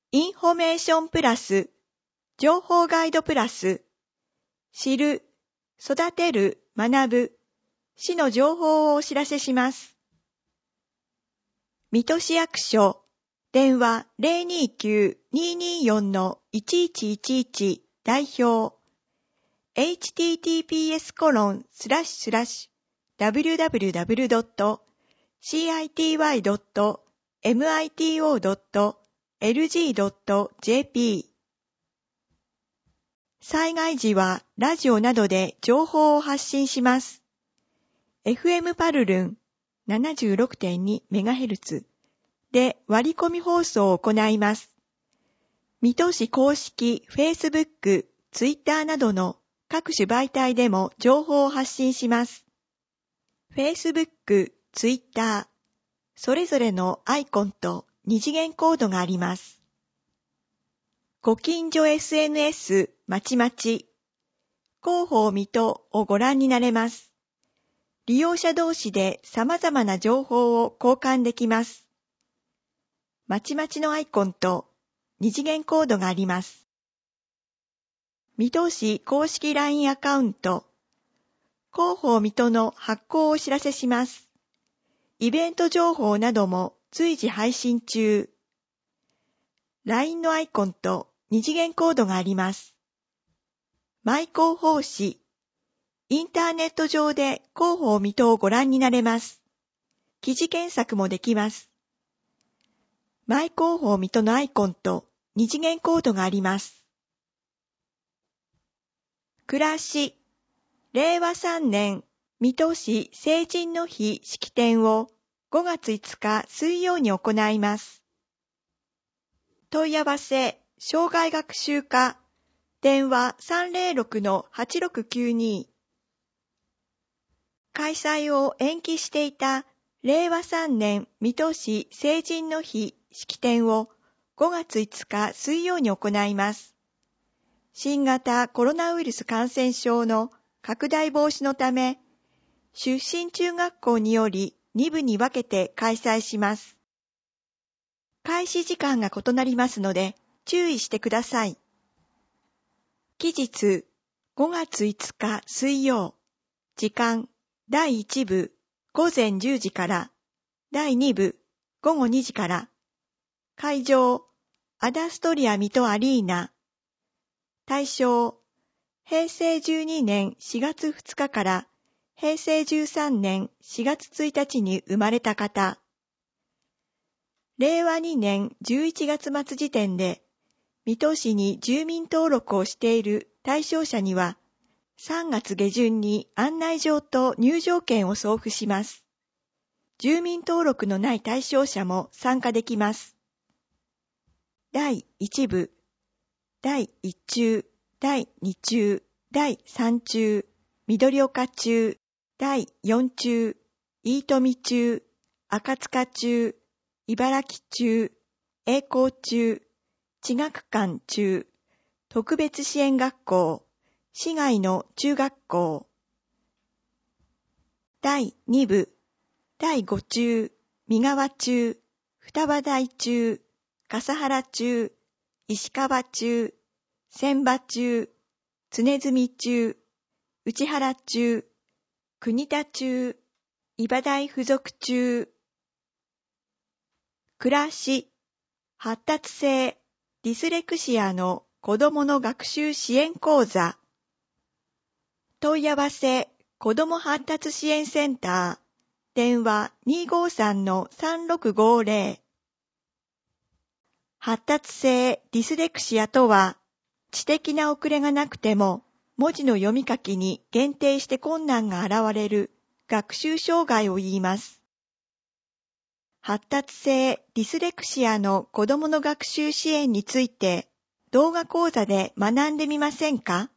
インフォメーションプラス、情報ガイドプラス、知る、育てる、学ぶ、市の情報をお知らせします。水戸市役所、電話 029-224-1111 代表、https://www.citi.mito.lg.jp 災害時はラジオなどで情報を発信します。FM パルルン 76.2MHz で割り込み放送を行います。水戸市公式 Facebook、Twitter などの各種媒体でも情報を発信します。Facebook、Twitter、それぞれのアイコンと二次元コードがあります。ご近所 SNS まちまち、広報水戸をご覧になれます。利用者同士で様々な情報を交換できます。まちまちのアイコンと二次元コードがあります。水戸市公式 LINE アカウント、広報水戸の発行をお知らせします。イベント情報なども随時配信中。LINE のアイコンと二次元コードがあります。マイ広報誌、インターネット上で広報水戸をご覧になれます。記事検索もできます。マイ広報水戸のアイコンと二次元コードがあります。暮らし、令和3年水戸市成人の日式典を5月5日水曜に行います。問い合わせ、生涯学習課、電話 306-8692。開催を延期していた令和3年水戸市成人の日式典を5月5日水曜に行います。新型コロナウイルス感染症の拡大防止のため、出身中学校により2部に分けて開催します。開始時間が異なりますので注意してください。期日5月5日水曜、時間第1部午前10時から第2部午後2時から、会場アダストリア水戸アリーナ、対象平成12年4月2日から平成13年4月1日に生まれた方、令和2年11月末時点で水戸市に住民登録をしている対象者には3月下旬に案内状と入場券を送付します。住民登録のない対象者も参加できます。第1部、第1中、第2中、第3中、緑岡中、第4中、飯富中、赤塚中、茨城中、栄光中、地学館中、特別支援学校、市外の中学校。第2部、第5中、三川中、双葉台中、笠原中、石川中、千葉中、常住中、内原中、国田中、茨大附属中。暮らし、発達性、ディスレクシアの子どもの学習支援講座。問い合わせ、子ども発達支援センター、電話 253-3650。発達性ディスレクシアとは、知的な遅れがなくても、文字の読み書きに限定して困難が現れる学習障害を言います。発達性ディスレクシアの子どもの学習支援について動画講座で学んでみませんか？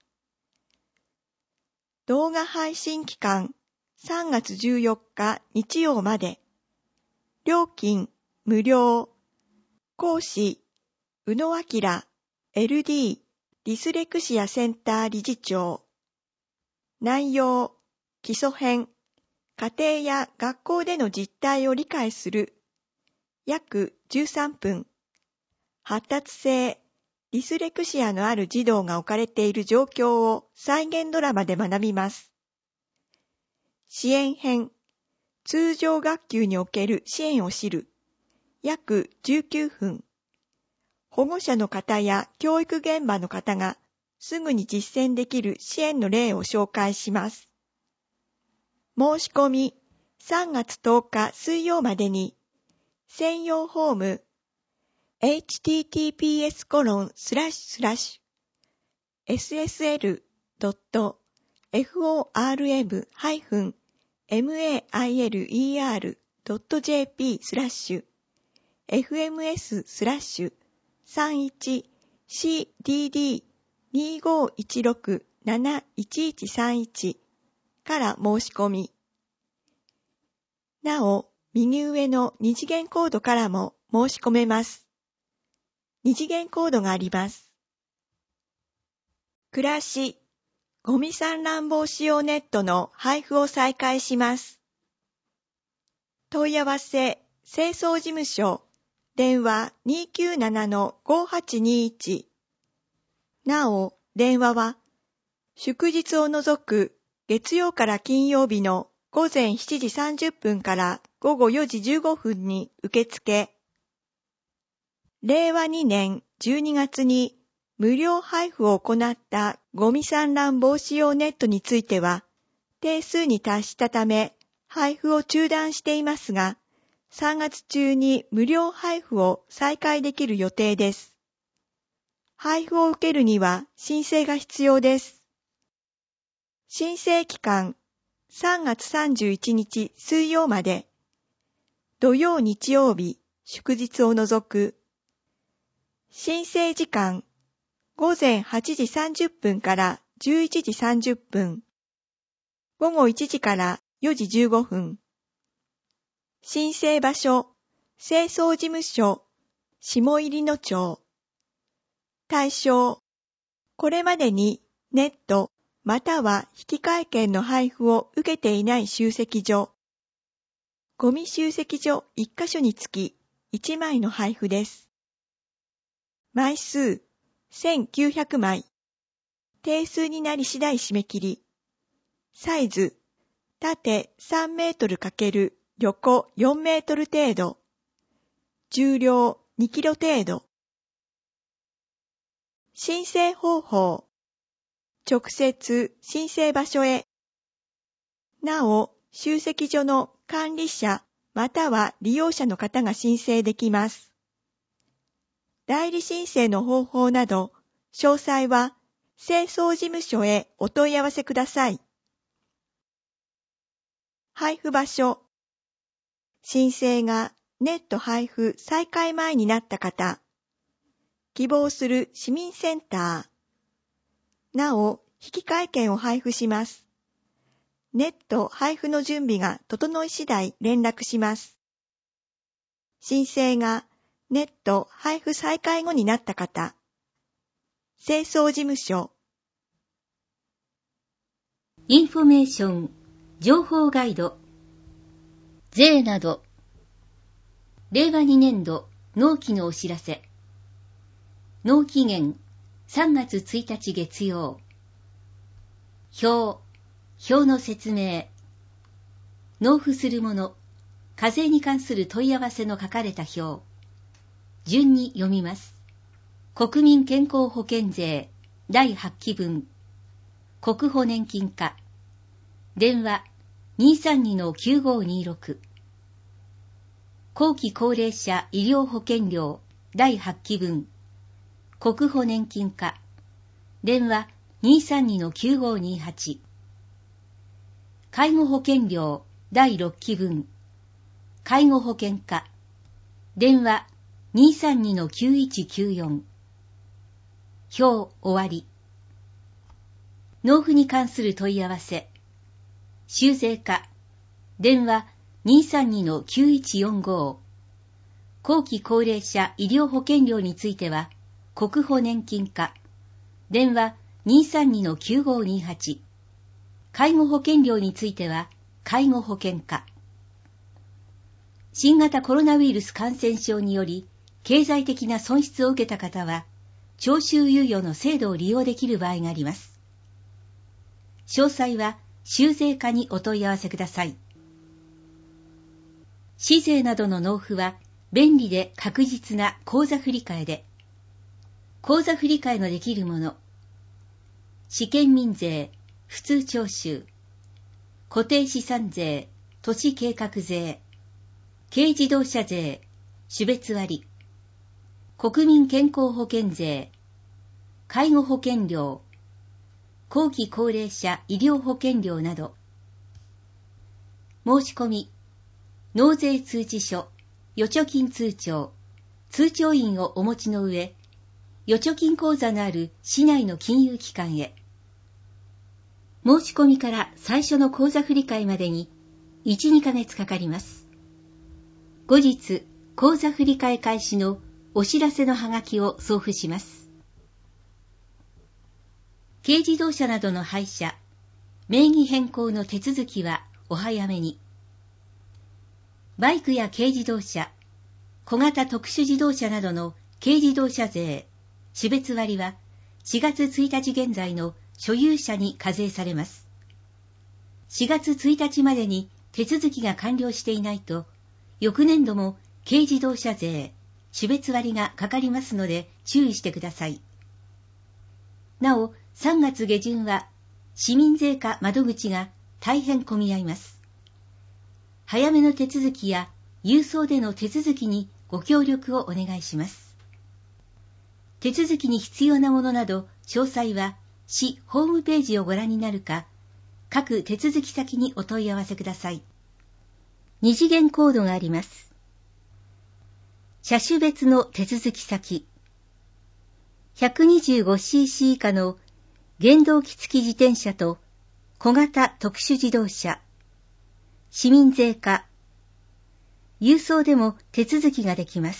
動画配信期間3月14日日曜まで。料金無料。講師宇野明 LD ディスレクシアセンター理事長。内容基礎編。家庭や学校での実態を理解する。約13分。 発達性ディスレクシアのある児童が置かれている状況を再現ドラマで学びます。支援編、通常学級における支援を知る、約19分。保護者の方や教育現場の方がすぐに実践できる支援の例を紹介します。申し込み、3月10日水曜までに、専用フォーム、ssl.form-mail.jp/FORM-31CDD2516-7131から申し込み。なお、右上の二次元コードからも申し込めます。二次元コードがあります。暮らし、ゴミ散乱防止用ネットの配布を再開します。問い合わせ、清掃事務所、電話 297-5821。なお、電話は、祝日を除く月曜から金曜日の午前7時30分から午後4時15分に受付。令和2年12月に無料配布を行ったゴミ散乱防止用ネットについては、定数に達したため配布を中断していますが、3月中に無料配布を再開できる予定です。配布を受けるには申請が必要です。申請期間3月31日水曜まで、土曜日曜日祝日を除く。申請時間午前8時30分から11時30分、午後1時から4時15分。申請場所、清掃事務所、下入野町。対象、これまでにネットまたは引換券の配布を受けていない集積所。ゴミ集積所1カ所につき1枚の配布です。枚数1900枚。定数になり次第締め切り。サイズ、縦3メートル×横4メートル程度。重量2キロ程度。申請方法。直接申請場所へ。なお、集積所の管理者または利用者の方が申請できます。代理申請の方法など、詳細は清掃事務所へお問い合わせください。配布場所。申請がネット配布再開前になった方。希望する市民センター。なお、引換券を配布します。ネット配布の準備が整い次第連絡します。申請がネット配布再開後になった方。清掃事務所。 インフォメーション、情報ガイド。税など。令和2年度納期のお知らせ。納期限3月1日月曜。表の説明。納付するもの、課税に関する問い合わせの書かれた表。順に読みます。国民健康保険税第8期分。国保年金課。電話 232-9526。後期高齢者医療保険料第8期分。国保年金課。電話 232-9528。介護保険料第6期分。介護保険課。電話 232-9194。表終わり。納付に関する問い合わせ。修税課。電話 232-9145。後期高齢者医療保険料については、国保年金課。電話 232-9528。介護保険料については、介護保険課。新型コロナウイルス感染症により、 経済的な損失を受けた方は、徴収猶予の制度を利用できる場合があります。詳細は、州税課にお問い合わせください。市税などの納付は、便利で確実な口座振替で、口座振替のできるもの、試験民税、普通徴収、固定資産税、都市計画税、軽自動車税、種別割、国民健康保険税、介護保険料、後期高齢者医療保険料など、申し込み、納税通知書、預貯金通帳、通帳印をお持ちの上、預貯金口座のある市内の金融機関へ。申し込みから最初の口座振替までに1、2ヶ月かかります。後日、口座振替開始のお知らせのハガキを送付します。軽自動車などの廃車、名義変更の手続きはお早めに。バイクや軽自動車、小型特殊自動車などの軽自動車税、種別割は4月1日現在の所有者に課税されます。4月1日までに手続きが完了していないと、翌年度も軽自動車税、種別割がかかりますので注意してください。なお、3月下旬は市民税課窓口が大変混み合います。早めの手続きや郵送での手続きにご協力をお願いします。手続きに必要なものなど詳細は市ホームページをご覧になるか、各手続き先にお問い合わせください。二次元コードがあります。車種別の手続き先。125cc 以下の原動機付き自転車と小型特殊自動車、市民税課、郵送でも手続きができます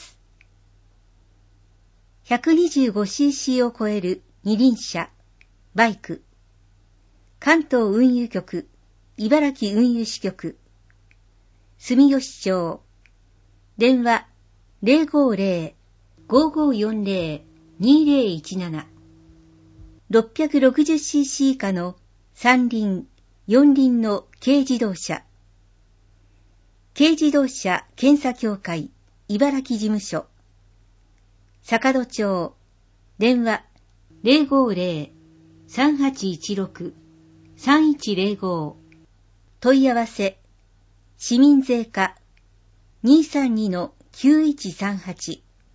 。125cc を超える二輪車、バイク、関東運輸局、茨城運輸支局、住吉町、電話 050-5540-2017、660cc 以下の三輪、四輪の軽自動車、軽自動車検査協会茨城事務所、坂戸町、電話 050-3816-3105、問い合わせ、市民税課 232-9138、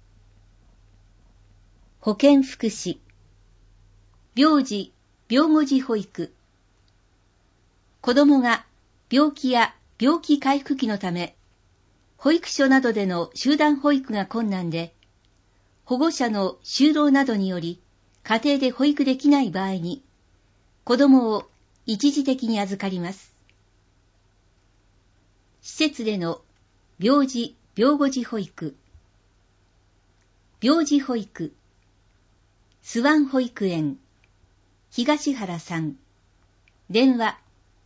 保健福祉、病児、病後児保育、子どもが病気や病気回復期のため、保育所などでの集団保育が困難で、保護者の就労などにより家庭で保育できない場合に、子どもを一時的に預かります。施設での病児・病後児保育、病児保育、スワン保育園、東原さん、電話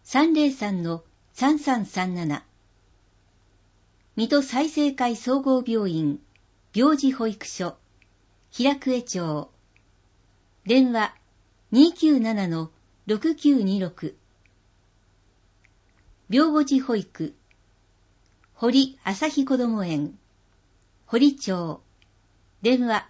303-3337、水戸済生会総合病院、病児保育所、平久江町、電話 297-6926、病後児保育、堀朝日こども園、堀町、電話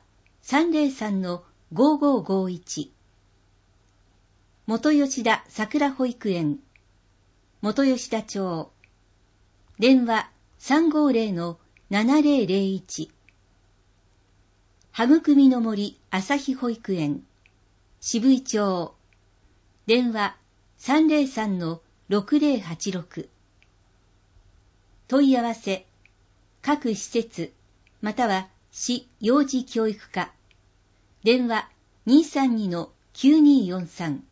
303-5551、元吉田桜保育園、元吉田町、電話 350-7001、はぐくみの森朝日保育園、渋井町、電話 303-6086、問い合わせ、各施設、または市幼児教育課、電話 232-9243、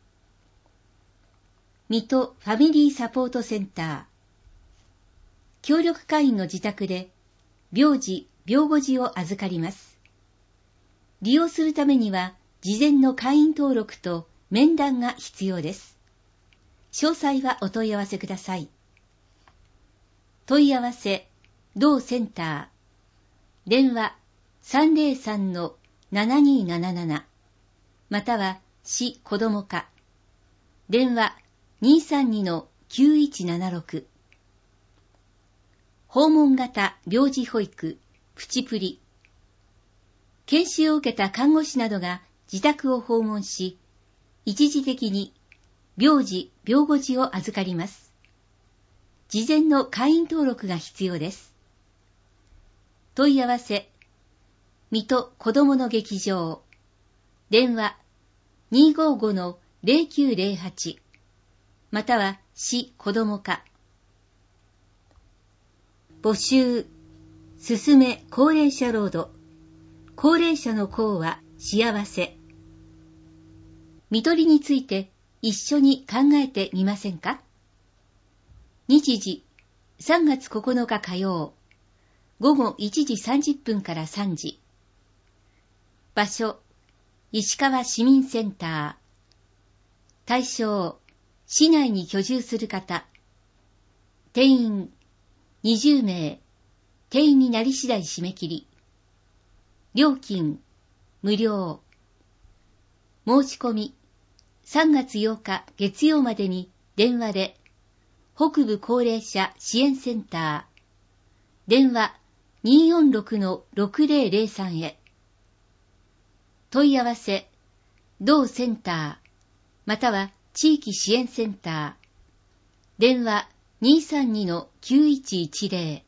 水戸ファミリーサポートセンター、協力会員の自宅で病児・病後児を預かります。利用するためには事前の会員登録と面談が必要です。詳細はお問い合わせください。問い合わせ、同センター、電話 303-7277または市子ども課電話 232-9176 訪問型病児保育プチプリ研修を受けた看護師などが自宅を訪問し一時的に病児・病後児を預かります。事前の会員登録が必要です。問い合わせ水戸子どもの劇場電話 255-0908 または市子ども課募集すすめ高齢者ロード高齢者の幸は幸せ看取りについて一緒に考えてみませんか。日時3月9日火曜午後1時30分から3時場所石川市民センター対象市内に居住する方定員20名定員になり次第締め切り料金無料申し込み3月8日月曜までに電話で北部高齢者支援センター電話 246-6003 へ問い合わせ同センターまたは地域支援センター電話 232-9110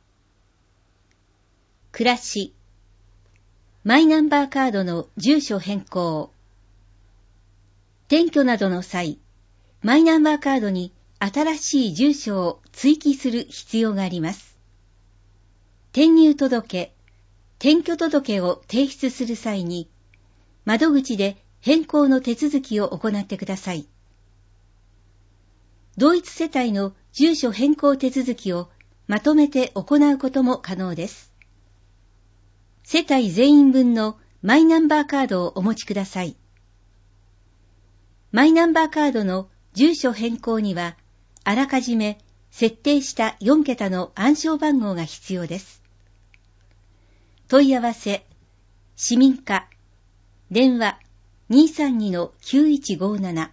暮らしマイナンバーカードの住所変更転居などの際マイナンバーカードに新しい住所を追記する必要があります。転入届、転居届を提出する際に窓口で変更の手続きを行ってください。同一世帯の住所変更手続きをまとめて行うことも可能です。世帯全員分のマイナンバーカードをお持ちください。マイナンバーカードの住所変更には、あらかじめ設定した4桁の暗証番号が必要です。問い合わせ、市民課、電話 232-9157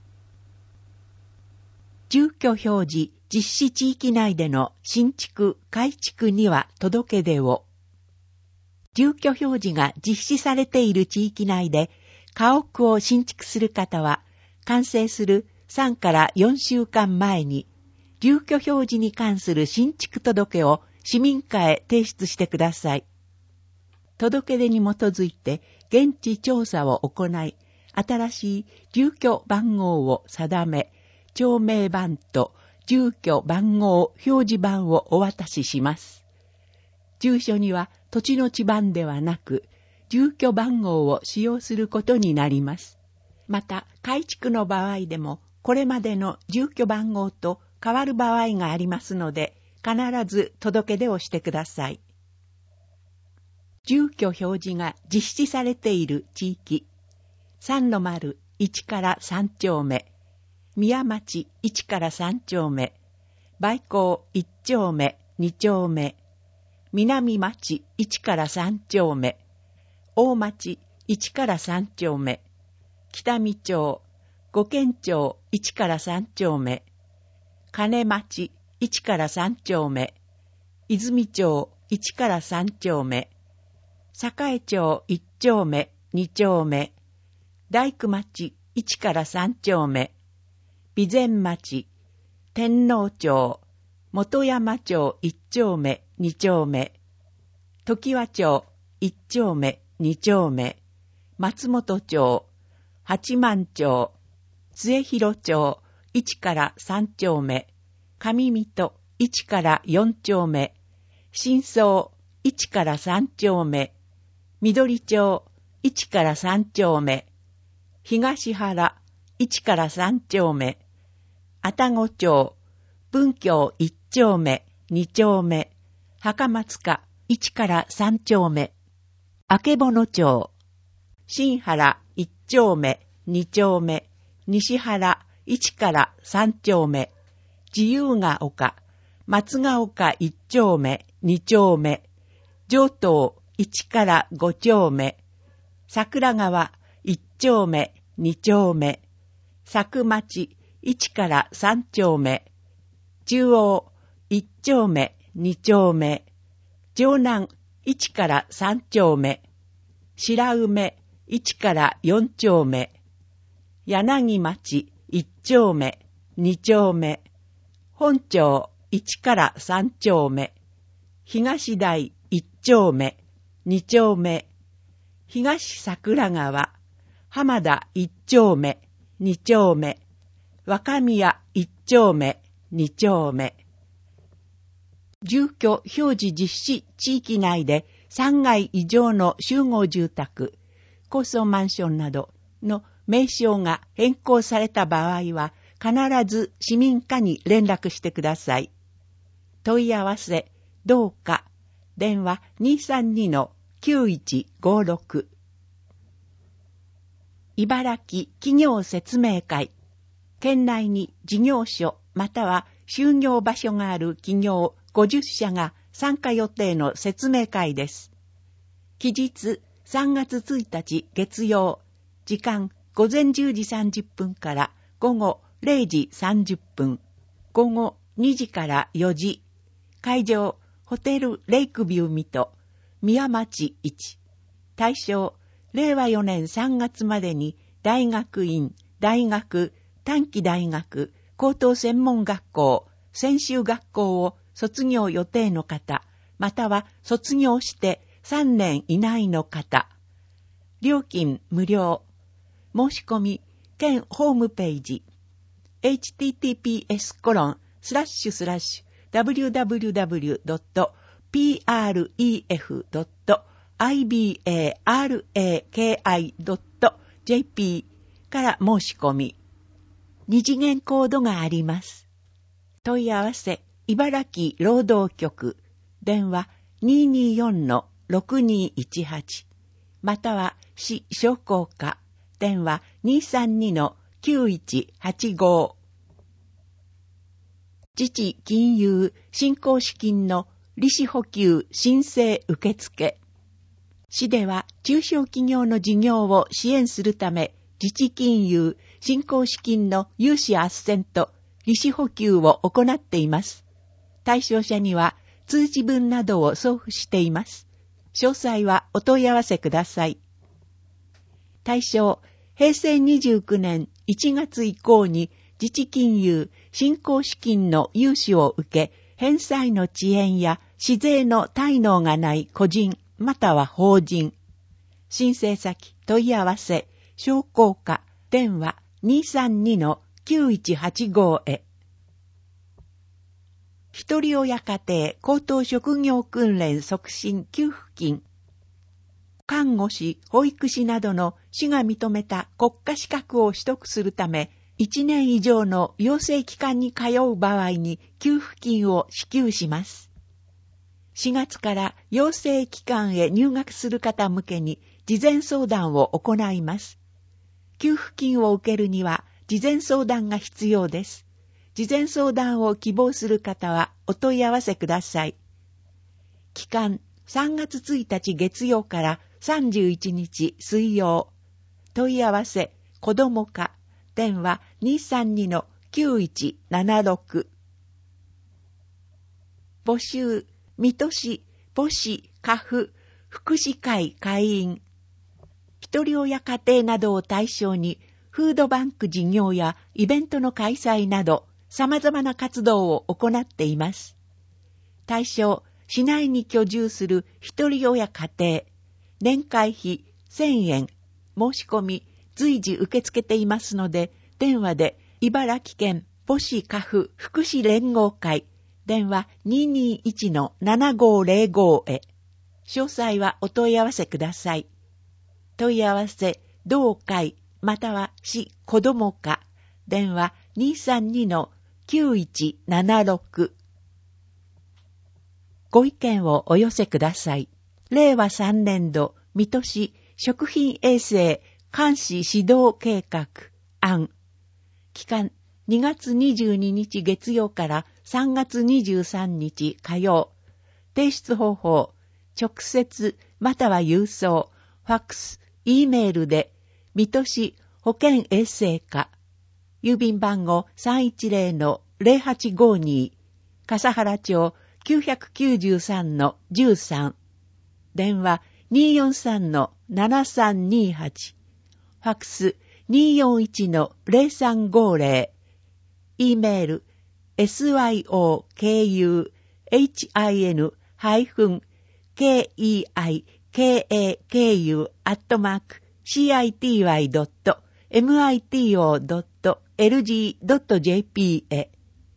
住居表示実施地域内での新築・改築には届け出を。住居表示が実施されている地域内で家屋を新築する方は、完成する3から4週間前に、住居表示に関する新築届を市民課へ提出してください。届け出に基づいて現地調査を行い、新しい住居番号を定め、町名板と住居番号表示板をお渡しします。住所には土地の地番ではなく、住居番号を使用することになります。また、改築の場合でも、これまでの住居番号と変わる場合がありますので、必ず届け出をしてください。住居表示が実施されている地域、3-1から3丁目、宮町1から3丁目、梅港1丁目、2丁目、南町1から3丁目、大町1から3丁目、北見町、五軒町1から3丁目、金町1から3丁目、泉町1から3丁目、栄町1丁目、2丁目、大工町1から3丁目、備前町、天皇町、本山町1丁目、2丁目、常盤町1丁目、2丁目、松本町、八幡町、末広町1から3丁目、上水戸1から4丁目、新荘1から3丁目、緑町1から3丁目、東原1から3丁目、愛宕町、文京1丁目、2丁目、墓松家1から3丁目、曙町、新原1丁目、2丁目、西原1から3丁目、自由が丘、松ヶ丘1丁目、2丁目、上東 1から5丁目、桜川1丁目、2丁目、佐久町1から3丁目、中央1丁目、2丁目、城南1から3丁目、白梅1から4丁目、柳町1丁目、2丁目、本町1から3丁目、東台1丁目、2丁目、東桜川、浜田1丁目、2丁目、若宮1丁目、2丁目。住居表示実施地域内で3階以上の集合住宅、高層マンションなどの名称が変更された場合は、必ず市民課に連絡してください。問い合わせ、どうか、電話 232-9156。茨城企業説明会。県内に事業所または就業場所がある企業50社が参加予定の説明会です。期日3月1日月曜、時間午前10時30分から午後0時30分、午後2時から4時、会場ホテルレイクビュー水戸、宮町1、対象令和4年3月までに大学院、大学、短期大学、高等専門学校、専修学校を卒業予定の方、または卒業して3年以内の方。料金無料。申し込み、県ホームページ、https://www.preki.ibaraki.jp から申し込み。二次元コードがあります。問い合わせ、茨城労働局、電話 224-6218、または市商工課、電話 232-9185。自治金融振興資金の利子補給申請受付。市では中小企業の事業を支援するため、自治金融振興資金の融資斡旋と利子補給を行っています。対象者には通知文などを送付しています。詳細はお問い合わせください。対象、平成29年1月以降に自治金融振興資金の融資を受け、返済の遅延や市税の滞納がない個人または法人。申請先、問い合わせ、商工課、電話 232-9185 へ。一人親家庭高等職業訓練促進給付金。看護師、保育士などの市が認めた国家資格を取得するため、1年以上の養成機関に通う場合に給付金を支給します。4月から養成機関へ入学する方向けに事前相談を行います。給付金を受けるには事前相談が必要です。事前相談を希望する方はお問い合わせください。期間3月1日月曜から31日水曜。問い合わせ子ども課、電話 232-9176。募集、水戸市母子家父福祉会会員。一人親家庭などを対象にフードバンク事業やイベントの開催など様々な活動を行っています。対象、市内に居住する一人親家庭。年会費1000円。申し込み随時受け付けていますので、電話で茨城県母子家父福祉連合会、電話 221-7505 へ。詳細はお問い合わせください。問い合わせ、同会、または市子ども課、電話 232-9176。ご意見をお寄せください。令和3年度水戸市食品衛生監視指導計画案。期間2月22日月曜から3月23日火曜。提出方法、直接または郵送、ファックス、Eメールで、水戸市保健衛生課、郵便番号 310-0852、笠原町 993-13、電話 243-7328、ファックス 241-0350、Eメール syokei-kei-city.mito.lg.jp へ。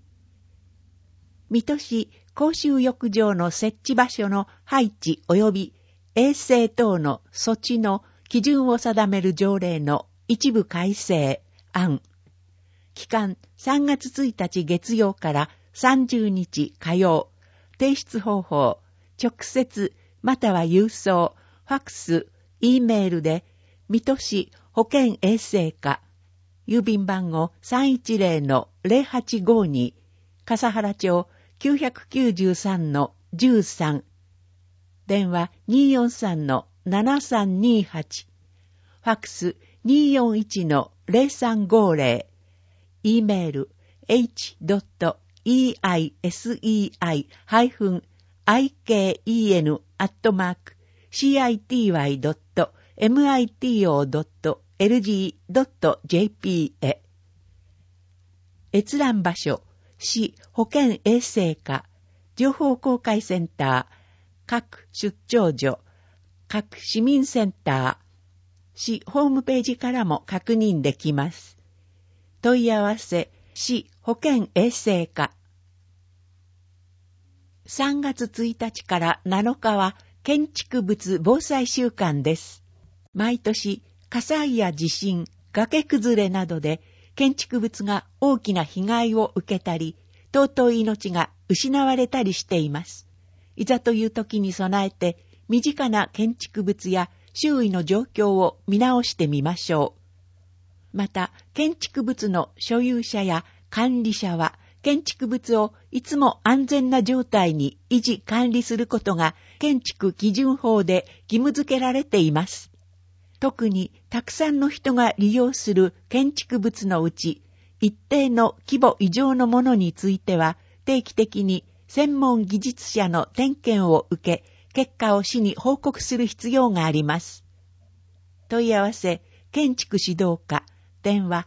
水戸市公衆浴場の設置場所の配置及び衛生等の措置の基準を定める条例の一部改正案。期間3月1日月曜から30日火曜。提出方法、直接または郵送、ファックス、Eメールで、水戸市保健衛生課、郵便番号 310-0852、笠原町 993-13、電話 243-7328、ファックス 241-0350、Eメール heisei-ken-city.mito.lg.jp へ。閲覧場所、市保健衛生課、情報公開センター、各出張所、各市民センター、市ホームページからも確認できます。問い合わせ、市保健衛生課。3月1日から7日は建築物防災週間です。毎年火災や地震、崖崩れなどで建築物が大きな被害を受けたり、尊い命が失われたりしています。いざという時に備えて身近な建築物や周囲の状況を見直してみましょう。また、建築物の所有者や管理者は、建築物をいつも安全な状態に維持管理することが建築基準法で義務付けられています。特にたくさんの人が利用する建築物のうち、一定の規模以上のものについては定期的に専門技術者の点検を受け、結果を市に報告する必要があります。問い合わせ、建築指導課、電話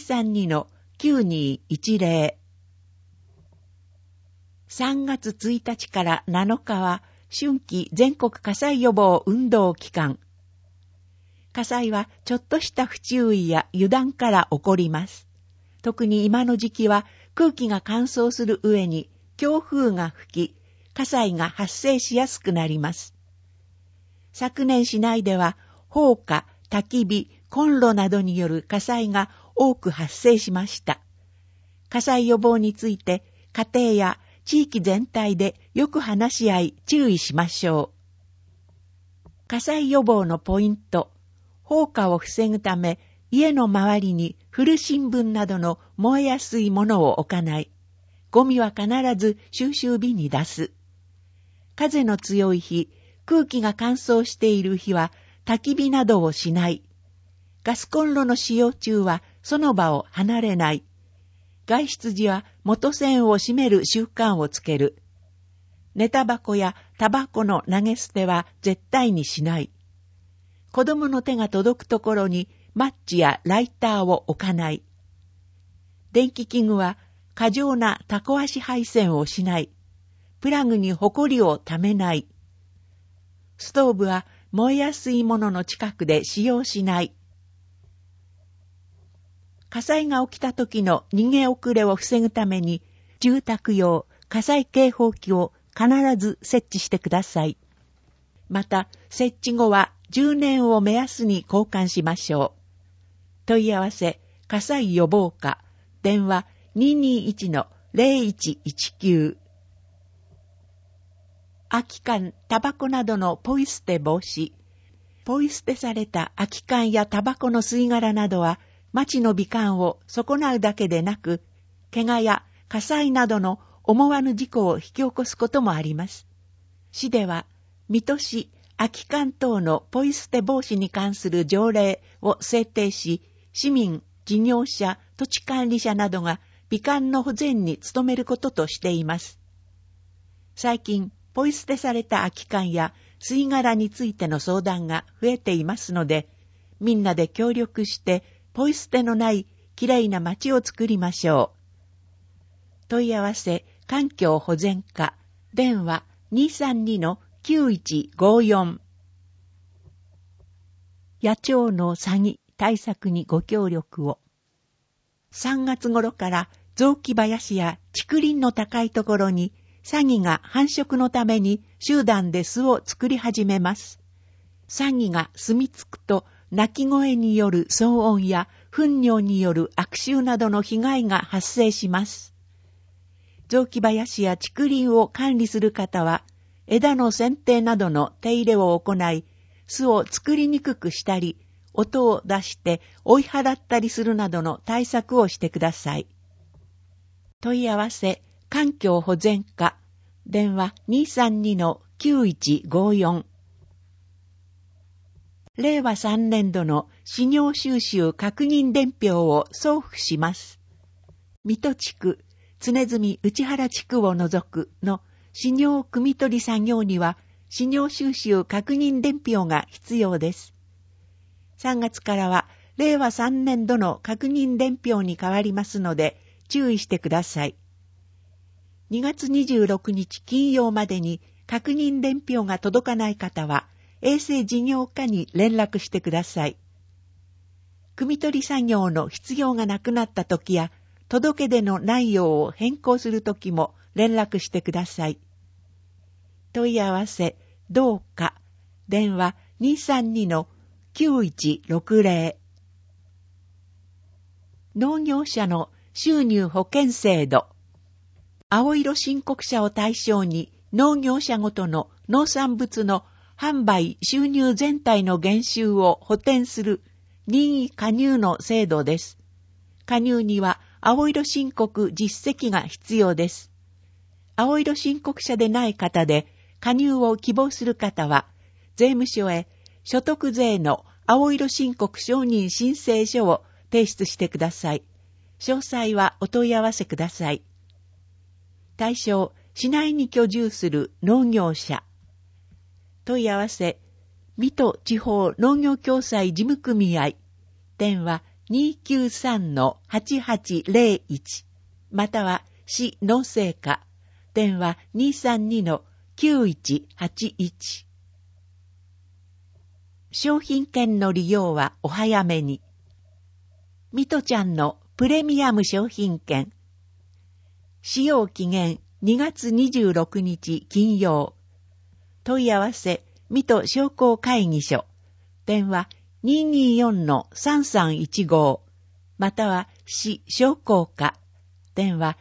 232-9210。3月1日から7日は春季全国火災予防運動期間。火災はちょっとした不注意や油断から起こります。特に今の時期は空気が乾燥する上に強風が吹き、火災が発生しやすくなります。昨年市内では放火、焚き火、コンロなどによる火災が多く発生しました。火災予防について家庭や地域全体でよく話し合い注意しましょう。火災予防のポイント。放火を防ぐため、家の周りに古新聞などの燃えやすいものを置かない。ゴミは必ず収集日に出す。風の強い日、空気が乾燥している日は焚き火などをしない。ガスコンロの使用中はその場を離れない。外出時は元栓を閉める習慣をつける。寝タバコやタバコの投げ捨ては絶対にしない。子供の手が届くところにマッチやライターを置かない。電気器具は過剰なタコ足配線をしない。プラグにホコリをためない。ストーブは燃えやすいものの近くで使用しない。火災が起きた時の逃げ遅れを防ぐために、住宅用火災警報器を必ず設置してください。また、設置後は10年を目安に交換しましょう。問い合わせ、火災予防課、電話 221-0119。空き缶、タバコなどのポイ捨て防止。ポイ捨てされた空き缶やタバコの吸い殻などは、町の美観を損なうだけでなく、怪我や火災などの思わぬ事故を引き起こすこともあります。市では、水戸市空き缶等のポイ捨て防止に関する条例を制定し、市民、事業者、土地管理者などが美観の保全に努めることとしています。最近、ポイ捨てされた空き缶や吸い殻についての相談が増えていますので、みんなで協力してポイ捨てのないきれいな街を作りましょう。問い合わせ、環境保全課、電話 232-9154。野鳥の詐欺対策にご協力を。3月頃から雑木林や竹林の高いところにサギが繁殖のために集団で巣を作り始めます。サギが住み着くと鳴き声による騒音や糞尿による悪臭などの被害が発生します。雑木林や竹林を管理する方は枝の剪定などの手入れを行い、巣を作りにくくしたり、音を出して追い払ったりするなどの対策をしてください。問い合わせ、環境保全課、電話 232-9154。令和3年度の飼料収集確認伝票を送付します。水戸地区、常住内原地区を除くの飼料汲み取り作業には飼料収集確認伝票が必要です。3月からは令和3年度の確認伝票に変わりますので注意してください。2月26日金曜までに確認伝票が届かない方は衛生事業課に連絡してください。汲み取り作業の必要がなくなった時や届け出の内容を変更するときも連絡してください。問い合わせ、どうか、電話 232-9160。農業者の収入保険制度。青色申告者を対象に農業者ごとの農産物の販売収入全体の減収を補填する任意加入の制度です。加入には青色申告実績が必要です。青色申告者でない方で加入を希望する方は、税務署へ所得税の青色申告承認申請書を提出してください。詳細はお問い合わせください。対象、市内に居住する農業者。問い合わせ、水戸地方農業共済事務組合。電話293-8801または市農政課電話 232-9181。 商品券の利用はお早めに。水戸ちゃんのプレミアム商品券使用期限2月26日金曜。問い合わせ水戸商工会議所電話224-3315または市商工課電話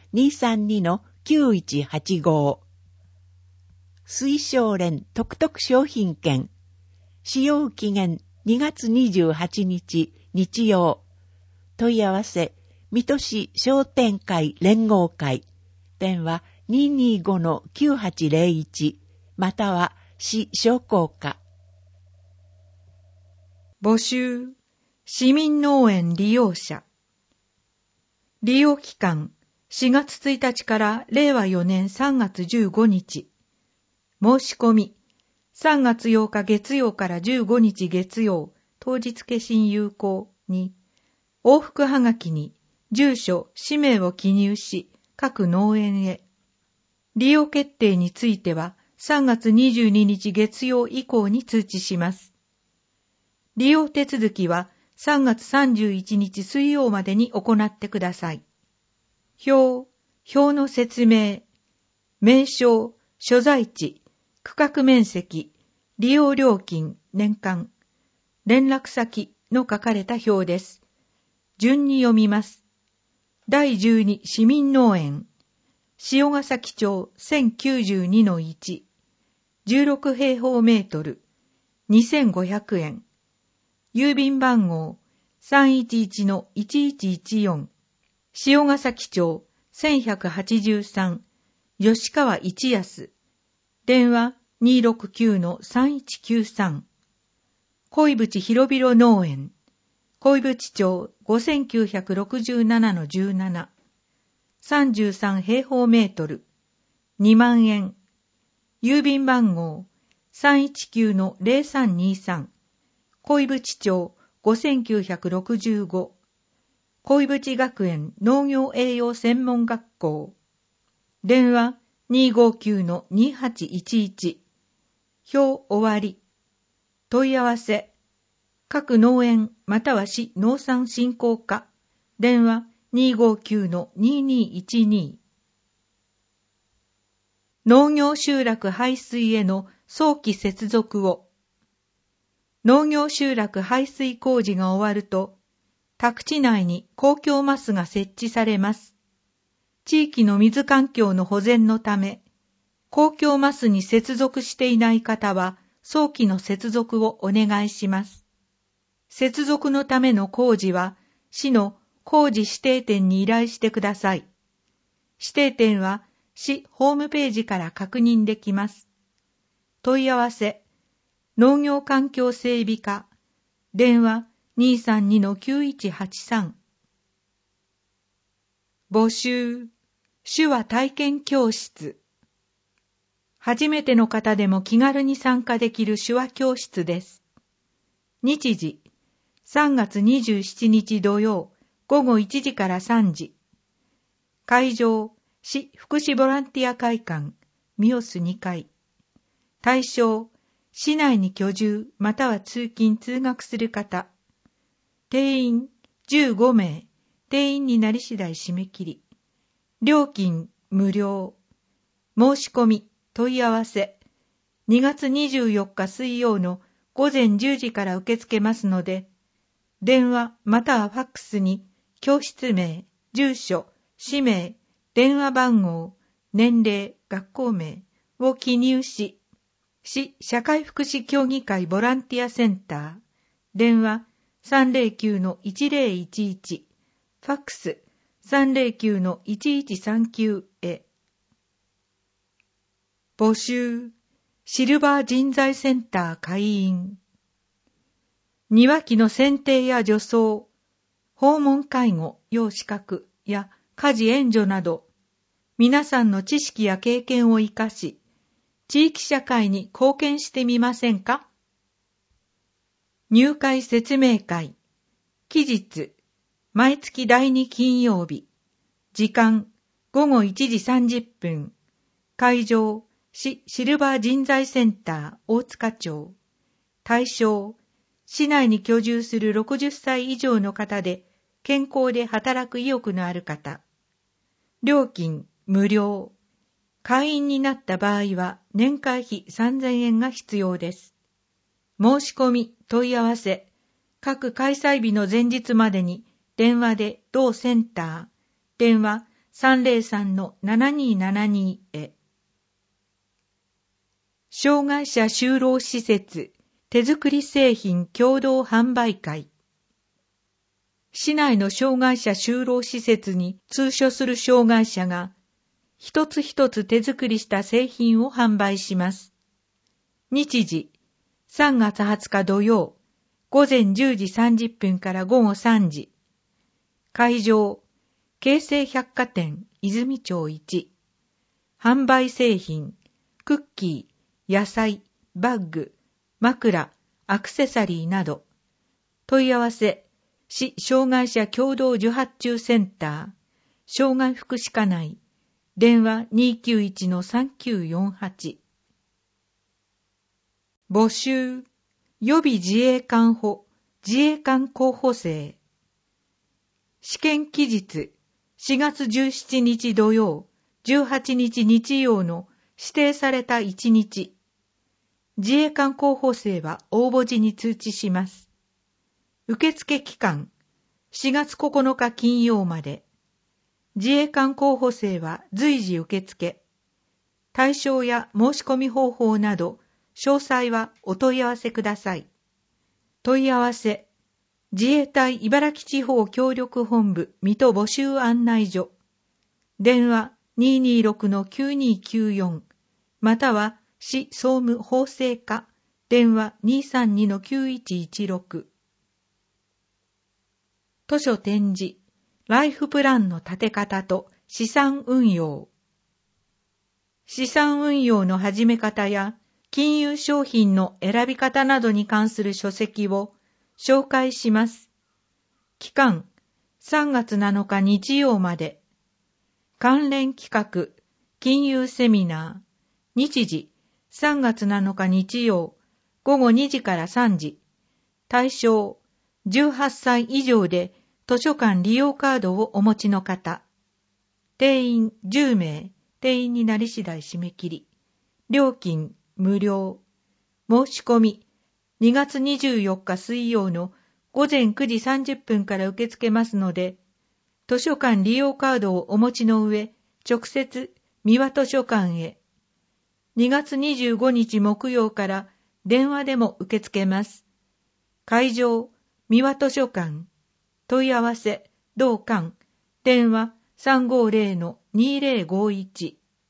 232-9185。 推奨連特特商品券使用期限2月28日日曜。問い合わせ水戸市商店会連合会電話 225-9801または市商工課。 募集、市民農園利用者。利用期間、4月1日から令和4年3月15日。申し込み、3月8日月曜から15日月曜、当日消印有効に、往復はがきに、住所、氏名を記入し、各農園へ。利用決定については、3月22日月曜以降に通知します。利用手続きは3月31日水曜までに行ってください。表の説明、名称、所在地、区画面積、利用料金、年間、連絡先の書かれた表です。順に読みます。第12市民農園、塩ヶ崎町 1092-1、16平方メートル、2500円。郵便番号 311-1114 塩ヶ崎町1183吉川一安電話 269-3193、恋淵広々農園、恋淵町 5967-17、33平方メートル、2万円。郵便番号 319-0323、恋淵町5965、恋淵学園農業栄養専門学校。電話259-2811。表終わり。問い合わせ。各農園または市農産振興課。電話259-2212。農業集落排水への早期接続を。農業集落排水工事が終わると、宅地内に公共マスが設置されます。地域の水環境の保全のため、公共マスに接続していない方は、早期の接続をお願いします。接続のための工事は、市の工事指定店に依頼してください。指定店は、市ホームページから確認できます。問い合わせ、農業環境整備課、電話232-9183。募集、手話体験教室。初めての方でも気軽に参加できる手話教室です。日時、3月27日土曜、午後1時から3時。会場、市福祉ボランティア会館、ミオス2階。対象、市内に居住または通勤通学する方。定員15名、定員になり次第締め切り。料金無料。申し込み、問い合わせ。2月24日水曜の午前10時から受け付けますので、電話またはファックスに教室名、住所、氏名、電話番号、年齢、学校名を記入し、市社会福祉協議会ボランティアセンター、電話309-1011、ファックス309-1139へ。募集、シルバー人材センター会員。庭木の剪定や除草、訪問介護、要資格や家事援助など、皆さんの知識や経験を生かし、地域社会に貢献してみませんか？入会説明会。期日、毎月第2金曜日。時間、午後1時30分。会場、市シルバー人材センター大塚町。対象、市内に居住する60歳以上の方で、健康で働く意欲のある方。料金、無料。会員になった場合は年会費3000円が必要です。申し込み、問い合わせ、各開催日の前日までに電話で同センター、電話 303-7272 へ。障害者就労施設、手作り製品共同販売会。市内の障害者就労施設に通所する障害者が、一つ一つ手作りした製品を販売します。日時、3月20日土曜、午前10時30分から午後3時。会場、京成百貨店泉町1。販売製品、クッキー、野菜、バッグ、枕、アクセサリーなど。問い合わせ、市障害者共同受発注センター、障害福祉課内。電話 291-3948。募集、予備自衛官補、自衛官候補生。試験期日、4月17日土曜、18日日曜の指定された1日。自衛官候補生は応募時に通知します。受付期間、4月9日金曜まで。自衛官候補生は随時受付。対象や申し込み方法など、詳細はお問い合わせください。問い合わせ、自衛隊茨城地方協力本部水戸募集案内所。電話 226-9294 または市総務法制課、電話 232-9116。図書展示、ライフプランの立て方と資産運用。資産運用の始め方や金融商品の選び方などに関する書籍を紹介します。期間、3月7日日曜まで。関連企画、金融セミナー。日時、3月7日日曜、午後2時から3時。対象、18歳以上で図書館利用カードをお持ちの方。定員10名、定員になり次第締め切り。料金無料。申し込み、2月24日水曜の午前9時30分から受け付けますので、図書館利用カードをお持ちの上、直接三輪図書館へ。2月25日木曜から電話でも受け付けます。会場、三輪図書館。問い合わせ、同館。電話 350-2051。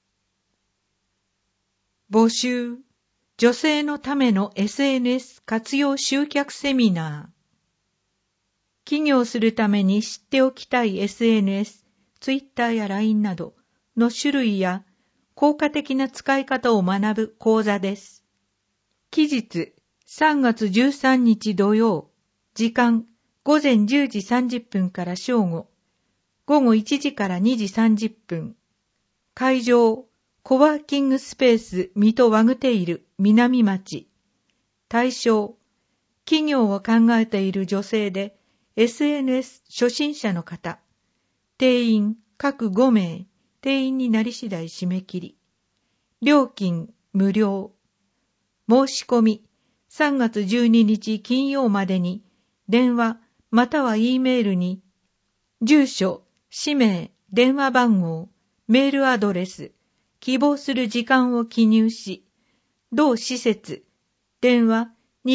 募集。女性のための SNS 活用集客セミナー。起業するために知っておきたい SNS、Twitter や LINE などの種類や効果的な使い方を学ぶ講座です。期日、3月13日土曜。時間、午前10時30分から正午。午後1時から2時30分。会場、コワーキングスペース水戸ワグテイル南町。対象、企業を考えている女性で SNS 初心者の方。定員各5名、定員になり次第締め切り。料金無料。申し込み3月12日金曜までに電話または E メールに住所、氏名、電話番号、メールアドレス、希望する時間を記入し、同施設、電話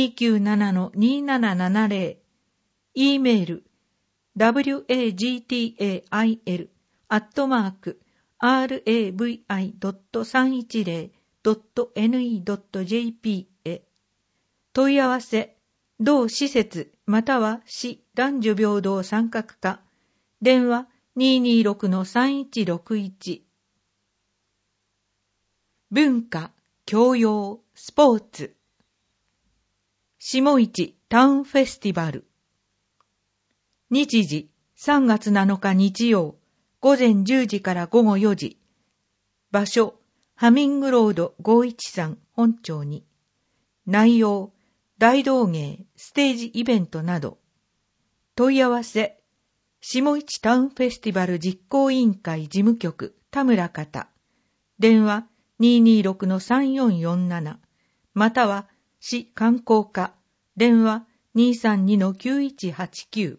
297-2770、E メール、wagtal@ravi.310.ne.jp へ。問い合わせ、同施設または市男女平等参画課、電話 226-3161。文化、教養、スポーツ。下市タウンフェスティバル。日時、3月7日日曜、午前10時から午後4時。場所、ハミングロード513本町に。内容、大道芸、ステージイベントなど。問い合わせ、下市タウンフェスティバル実行委員会事務局田村方。電話226-3447。または、市観光課。電話232-9189。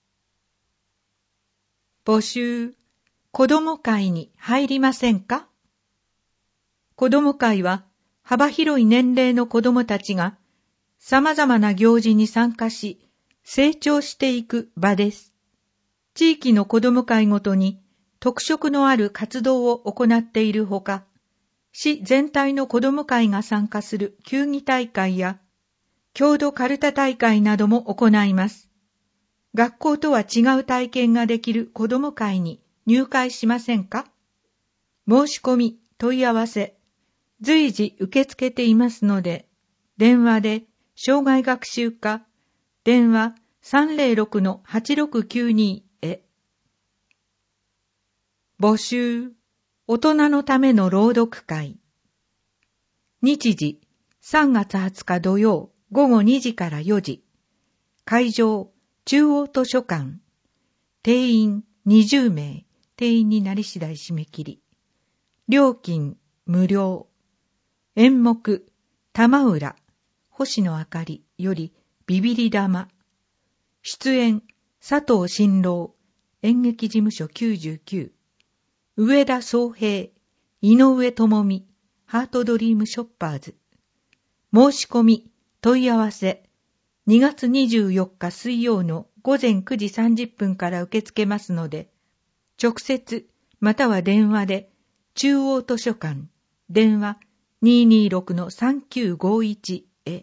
募集。子ども会に入りませんか？子ども会は幅広い年齢の子どもたちが様々な行事に参加し成長していく場です。地域の子ども会ごとに特色のある活動を行っているほか、市全体の子ども会が参加する球技大会や郷土カルタ大会なども行います。学校とは違う体験ができる子ども会に入会しませんか？申し込み、問い合わせ、随時受け付けていますので、電話で生涯学習課、電話 306-8692 へ。募集、大人のための朗読会。日時、3月20日土曜、午後2時から4時。会場、中央図書館。定員20名、定員になり次第締め切り。料金無料。演目、玉浦、星野あかりよりビビリ玉。出演、佐藤新郎、演劇事務所99。上田宗平、井上智美、ハートドリームショッパーズ。申し込み、問い合わせ、2月24日水曜の午前9時30分から受け付けますので、直接または電話で中央図書館、電話 226-3951 へ。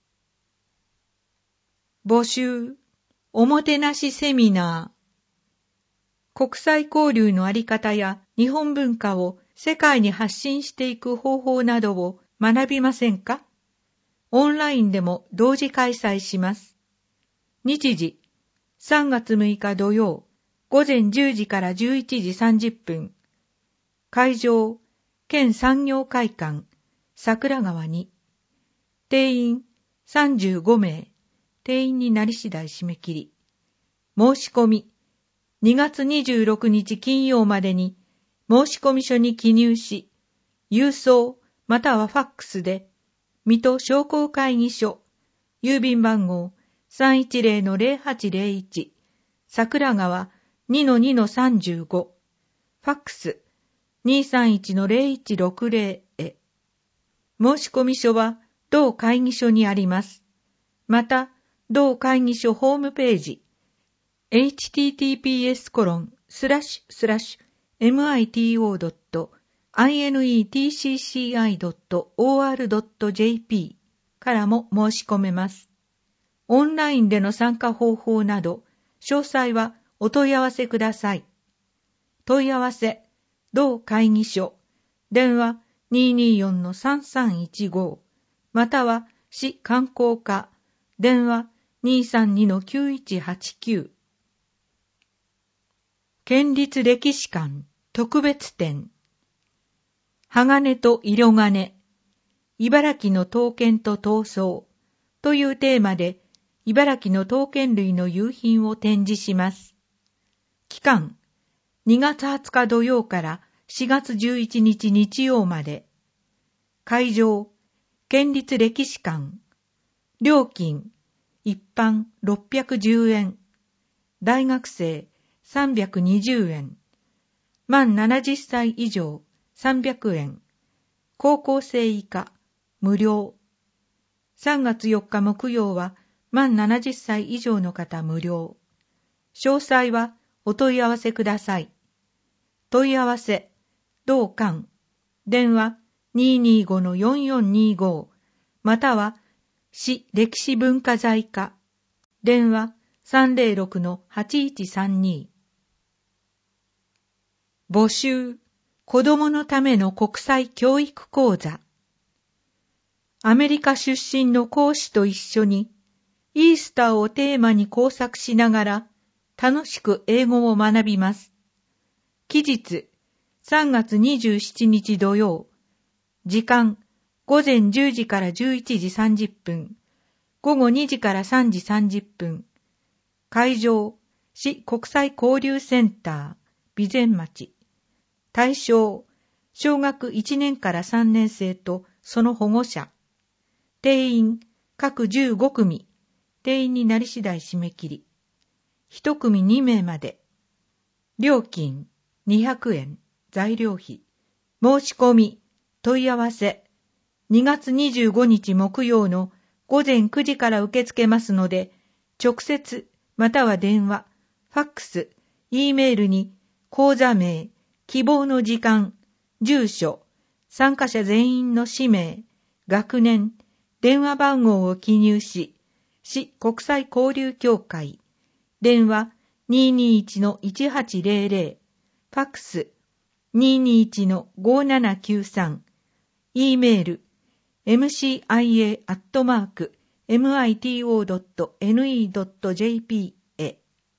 募集、おもてなしセミナー。国際交流のあり方や日本文化を世界に発信していく方法などを学びませんか？オンラインでも同時開催します。日時、3月6日土曜、午前10時から11時30分。会場、県産業会館、桜川に。定員35名。定員になり次第締め切り。申し込み、2月26日金曜までに申込書に記入し、郵送またはファックスで、水戸商工会議所、郵便番号 310-0801、桜川 2-2-35、ファックス 231-0160 へ。申込書は同会議所にあります。また、同会議所ホームページ、https://mito.netcci.or.jp からも申し込めます。オンラインでの参加方法など、詳細はお問い合わせください。問い合わせ、同会議所、電話 224-3315、または市観光課、電話 232-9189。県立歴史館特別展、鋼と色金、茨城の刀剣と刀装というテーマで、茨城の刀剣類の遊品を展示します。期間、2月20日土曜から4月11日日曜まで。会場、県立歴史館。料金、一般610円。大学生320円。満70歳以上300円。高校生以下無料。3月4日木曜は満70歳以上の方無料。詳細はお問い合わせください。問い合わせ、同館、電話 225-4425 または市歴史文化財課、電話 306-8132。募集、子供のための国際教育講座。アメリカ出身の講師と一緒に、イースターをテーマに工作しながら、楽しく英語を学びます。期日、3月27日土曜。時間、午前10時から11時30分。午後2時から3時30分。会場、市国際交流センター、備前町。対象、小学1年から3年生とその保護者。定員、各15組。定員になり次第締め切り。1組2名まで。料金、200円。材料費。申し込み、問い合わせ。2月25日木曜の午前9時から受け付けますので、直接または電話、ファックス、Eメールに講座名、希望の時間、住所、参加者全員の氏名、学年、電話番号を記入し、市国際交流協会、電話 221-1800、ファックス 221-5793、Eメール、mcia@mito.ne.jp へ。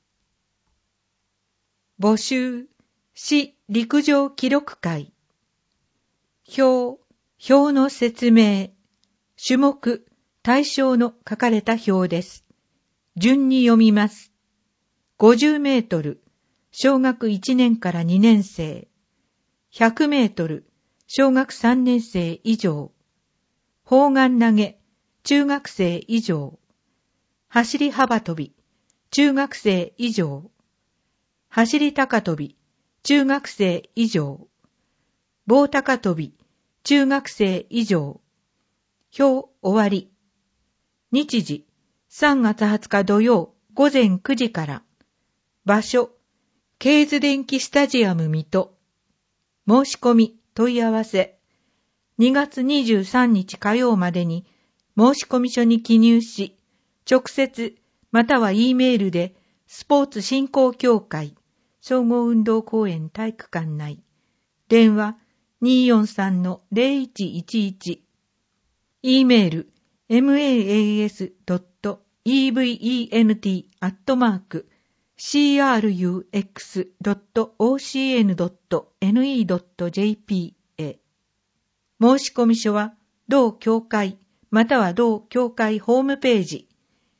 募集、市陸上記録会。表の説明、種目、対象の書かれた表です。順に読みます。50メートル、小学1年から2年生。100メートル、小学3年生以上。砲丸投げ、中学生以上。走り幅跳び、中学生以上。走り高跳び、中学生以上。棒高跳び、中学生以上。表終わり。日時、3月20日土曜午前9時から。場所、ケーズ電気スタジアム水戸。申し込み、問い合わせ。 2月23日火曜までに申込書に記入し、直接または E メールでスポーツ振興協会総合運動公園体育館内、電話 243-0111、E メール maas.event@crux.ocn.ne.jp へ。申込書は同協会または同協会ホームページ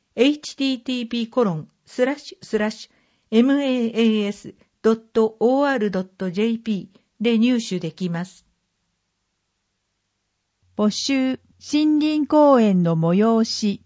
http://maas.or.jp で入手できます。 募集森林公園の催し。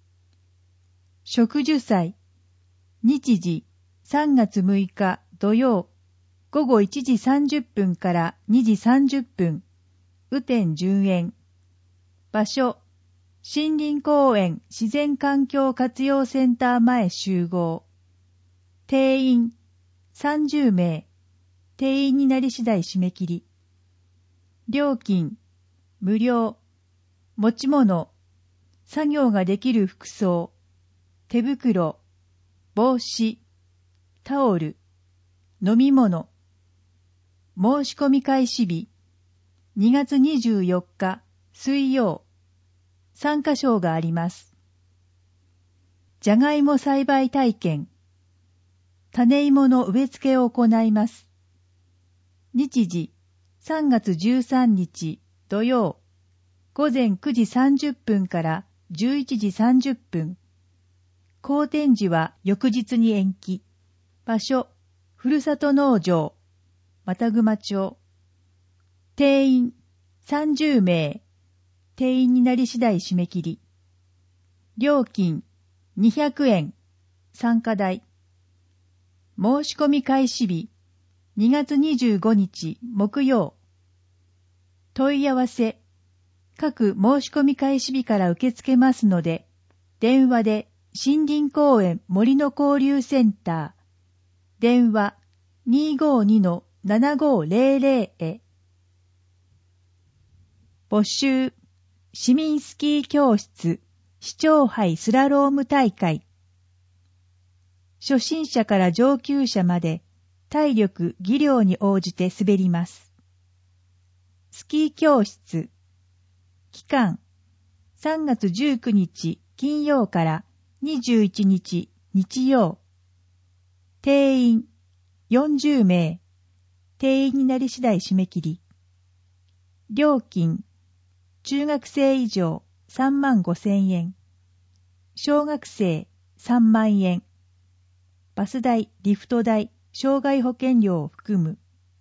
植樹祭。日時3月6日土曜午後1時30分から2時30分。雨天10円。場所森林公園自然環境活用センター前集合。定員30名。定員になり次第締め切り。料金無料。持ち物、作業ができる服装、手袋、帽子、タオル、飲み物。申し込み開始日、2月24日水曜。参加賞があります。じゃがいも栽培体験、種芋の植え付けを行います。日時、3月13日土曜。午前9時30分から11時30分。好天時は翌日に延期。場所、ふるさと農場、又熊町。定員30名。定員になり次第締め切り。料金200円。参加代。申し込み開始日、2月25日木曜。問い合わせ。各申し込み開始日から受け付けますので、電話で森林公園森の交流センター、電話 252-7500 へ。募集、市民スキー教室、市長杯スラローム大会。初心者から上級者まで体力・技量に応じて滑ります。スキー教室。期間3月19日金曜から21日日曜。定員40名。定員になり次第締め切り。料金中学生以上35,000円。小学生3万円。バス代、リフト代、障害保険料を含む。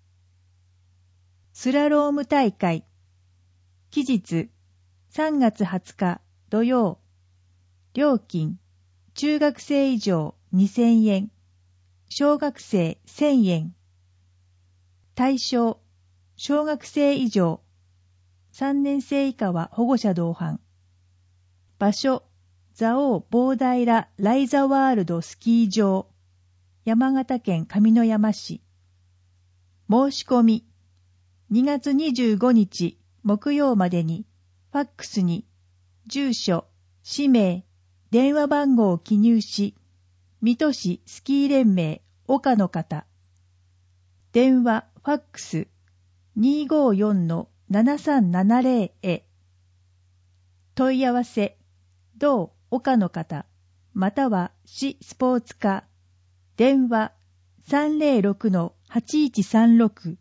スラローム大会。期日3月20日土曜。料金中学生以上2,000円。小学生1,000円。対象小学生以上。3年生以下は保護者同伴。場所蔵王棒平ライザワールドスキー場。山形県上山市。申し込み2月25日木曜までにファックスに住所、氏名、電話番号を記入し、水戸市スキー連盟岡の方。電話、ファックス 254-7370 へ。問い合わせ、同岡の方、または市スポーツ課、電話 306-8136。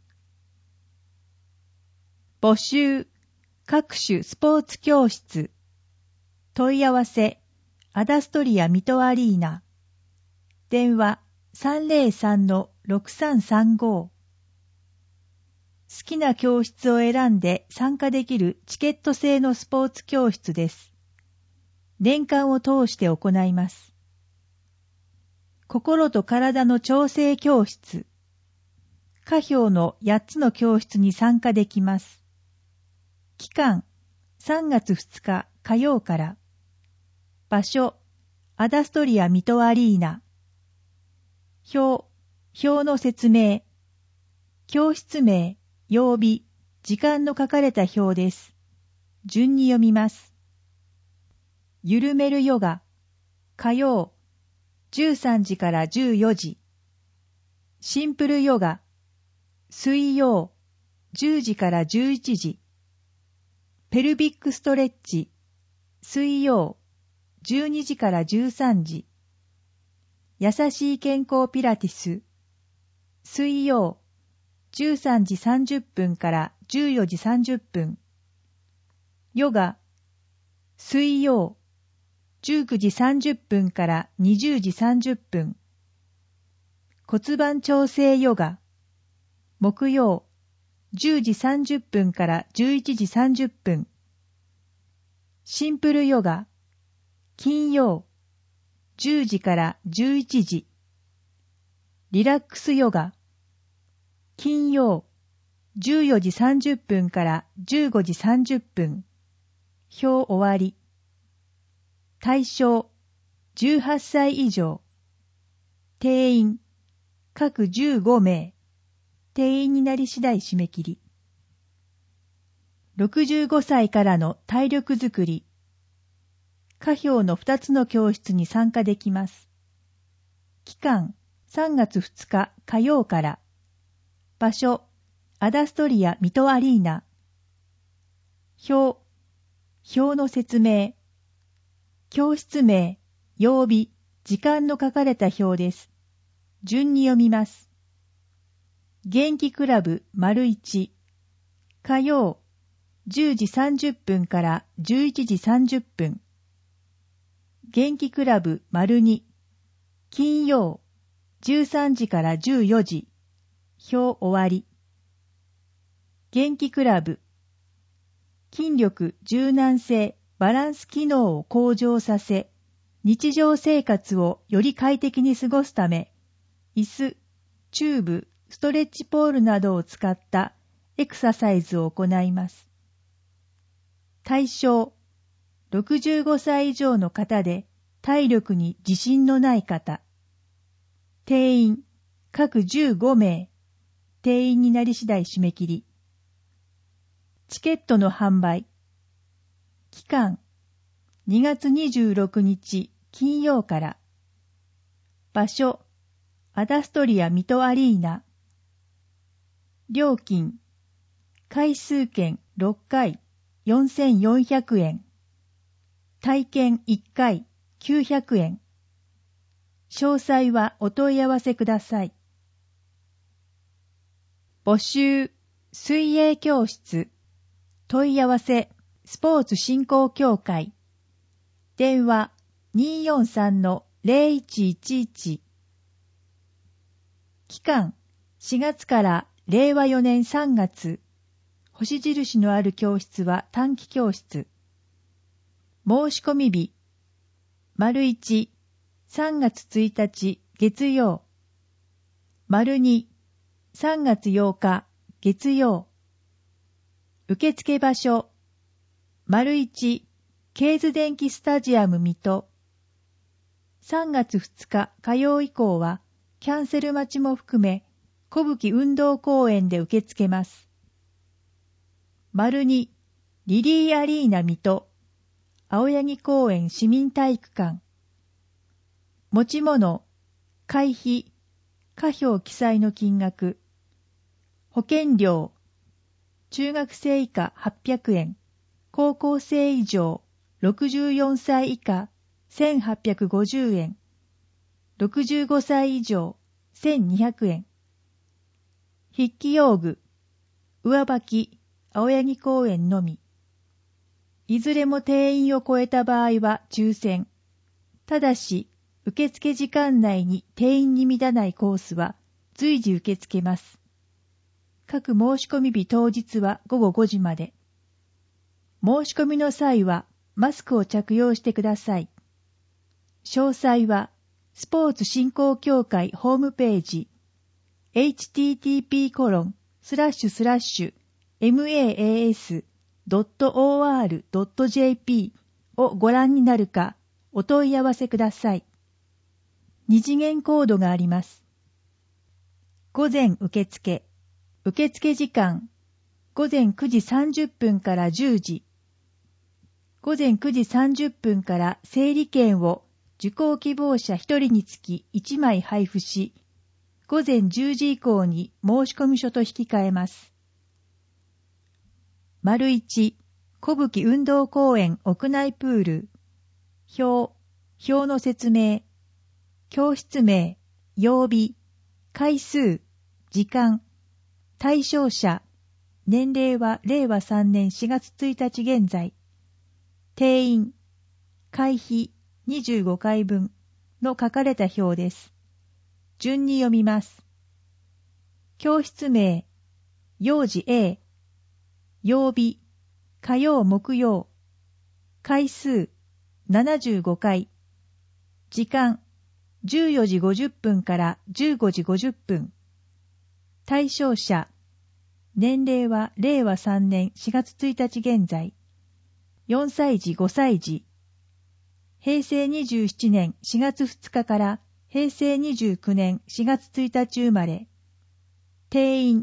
募集、各種スポーツ教室。問い合わせ、アダストリア水戸アリーナ。電話 303-6335。好きな教室を選んで参加できるチケット制のスポーツ教室です。年間を通して行います。心と体の調整教室。下表の8つの教室に参加できます。期間3月2日火曜から。場所アダストリア水戸アリーナ。表の説明。教室名、曜日、 時間の書かれた表です。順に読みます。緩めるヨガ、火曜、13時から14時。シンプルヨガ、水曜、10時から11時。ペルビックストレッチ、水曜、12時から13時。優しい健康ピラティス、水曜、13時30分から14時30分。ヨガ、水曜、19時30分から20時30分。骨盤調整ヨガ、木曜、10時30分から11時30分。シンプルヨガ、金曜、10時から11時。リラックスヨガ、金曜、14時30分から15時30分。表終わり。対象、18歳以上。定員、各15名。定員になり次第締め切り。65歳からの体力づくり。下表の2つの教室に参加できます。期間、3月2日火曜から。場所、アダストリア水戸アリーナ。表の説明。教室名、曜日、時間の書かれた表です。順に読みます。元気クラブ ①、火曜、10時30分から11時30分。元気クラブ ②、金曜、13時から14時。表終わり。元気クラブ。筋力、柔軟性、バランス機能を向上させ、日常生活をより快適に過ごすため、椅子、チューブ、ストレッチポールなどを使ったエクササイズを行います。対象、65歳以上の方で体力に自信のない方。定員、各15名。定員になり次第締め切り。チケットの販売。期間、2月26日金曜から。場所、アダストリア水戸アリーナ。料金、回数券6回4400円。体験1回900円。詳細はお問い合わせください。募集、水泳教室。問い合わせ、スポーツ振興協会。電話 243-0111。期間、4月から令和4年3月。星印のある教室は短期教室。申し込み日、①、3月1日月曜。②、3月8日月曜。受付場所、①、ケーズ電気スタジアム水戸。3月2日火曜以降は、キャンセル待ちも含め、小吹運動公園で受け付けます。②、リリーアリーナ水戸。青柳公園市民体育館。持ち物、会費、下表記載の金額。保険料、中学生以下800円、高校生以上64歳以下1850円、65歳以上1200円。筆記用具、上履き、青柳公園のみ。いずれも定員を超えた場合は抽選。ただし、受付時間内に定員に満たないコースは随時受け付けます。各申し込み日当日は午後5時まで。申し込みの際はマスクを着用してください。詳細はスポーツ振興協会ホームページ http://maas.or.jp をご覧になるかお問い合わせください。2次元コードがあります。午前受付時間午前9時30分から10時。午前9時30分から整理券を受講希望者1人につき1枚配布し、午前10時以降に申込書と引き換えます。丸1、小吹運動公園屋内プール。表の説明。教室名、曜日、回数、時間、対象者、年齢は令和3年4月1日現在。定員、会費25回分の書かれた表です。順に読みます。教室名、幼児 A、曜日、火曜木曜、回数75回、時間14時50分から15時50分、対象者、年齢は令和3年4月1日現在、4歳児5歳児、平成27年4月2日から平成29年4月1日生まれ、定員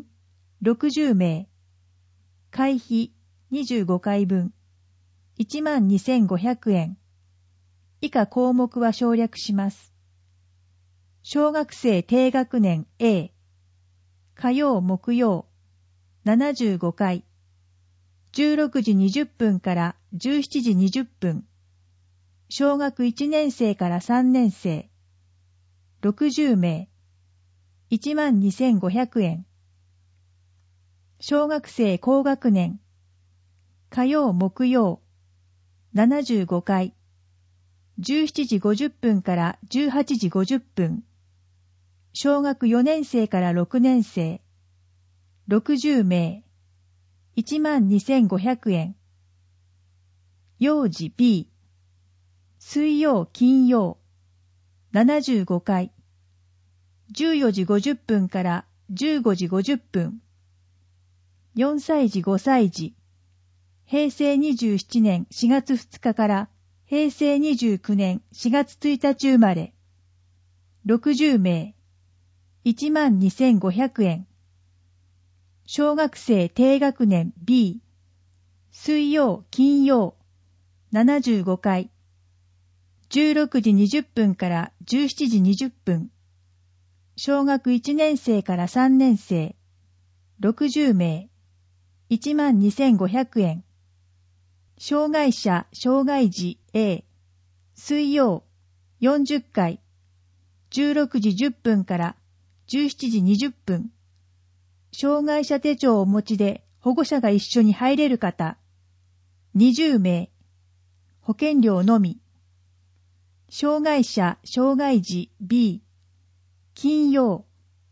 60名、会費25回分、12,500円。以下項目は省略します。小学生低学年 A、火曜木曜、75回、16時20分から17時20分、小学1年生から3年生、60名、12,500円。小学生高学年、火曜木曜、75回、17時50分から18時50分、小学4年生から6年生、60名、12,500円。幼児 B、水曜金曜、75回、14時50分から15時50分、4歳児5歳児、平成27年4月2日から平成29年4月1日生まれ、60名、12,500円。小学生低学年 B、水曜金曜、75回、16時20分から17時20分、小学1年生から3年生、60名、12,500円。障害者障害児 A、水曜40回、16時10分から17時20分、障害者手帳をお持ちで保護者が一緒に入れる方、20名、保険料のみ。障害者障害児 B、金曜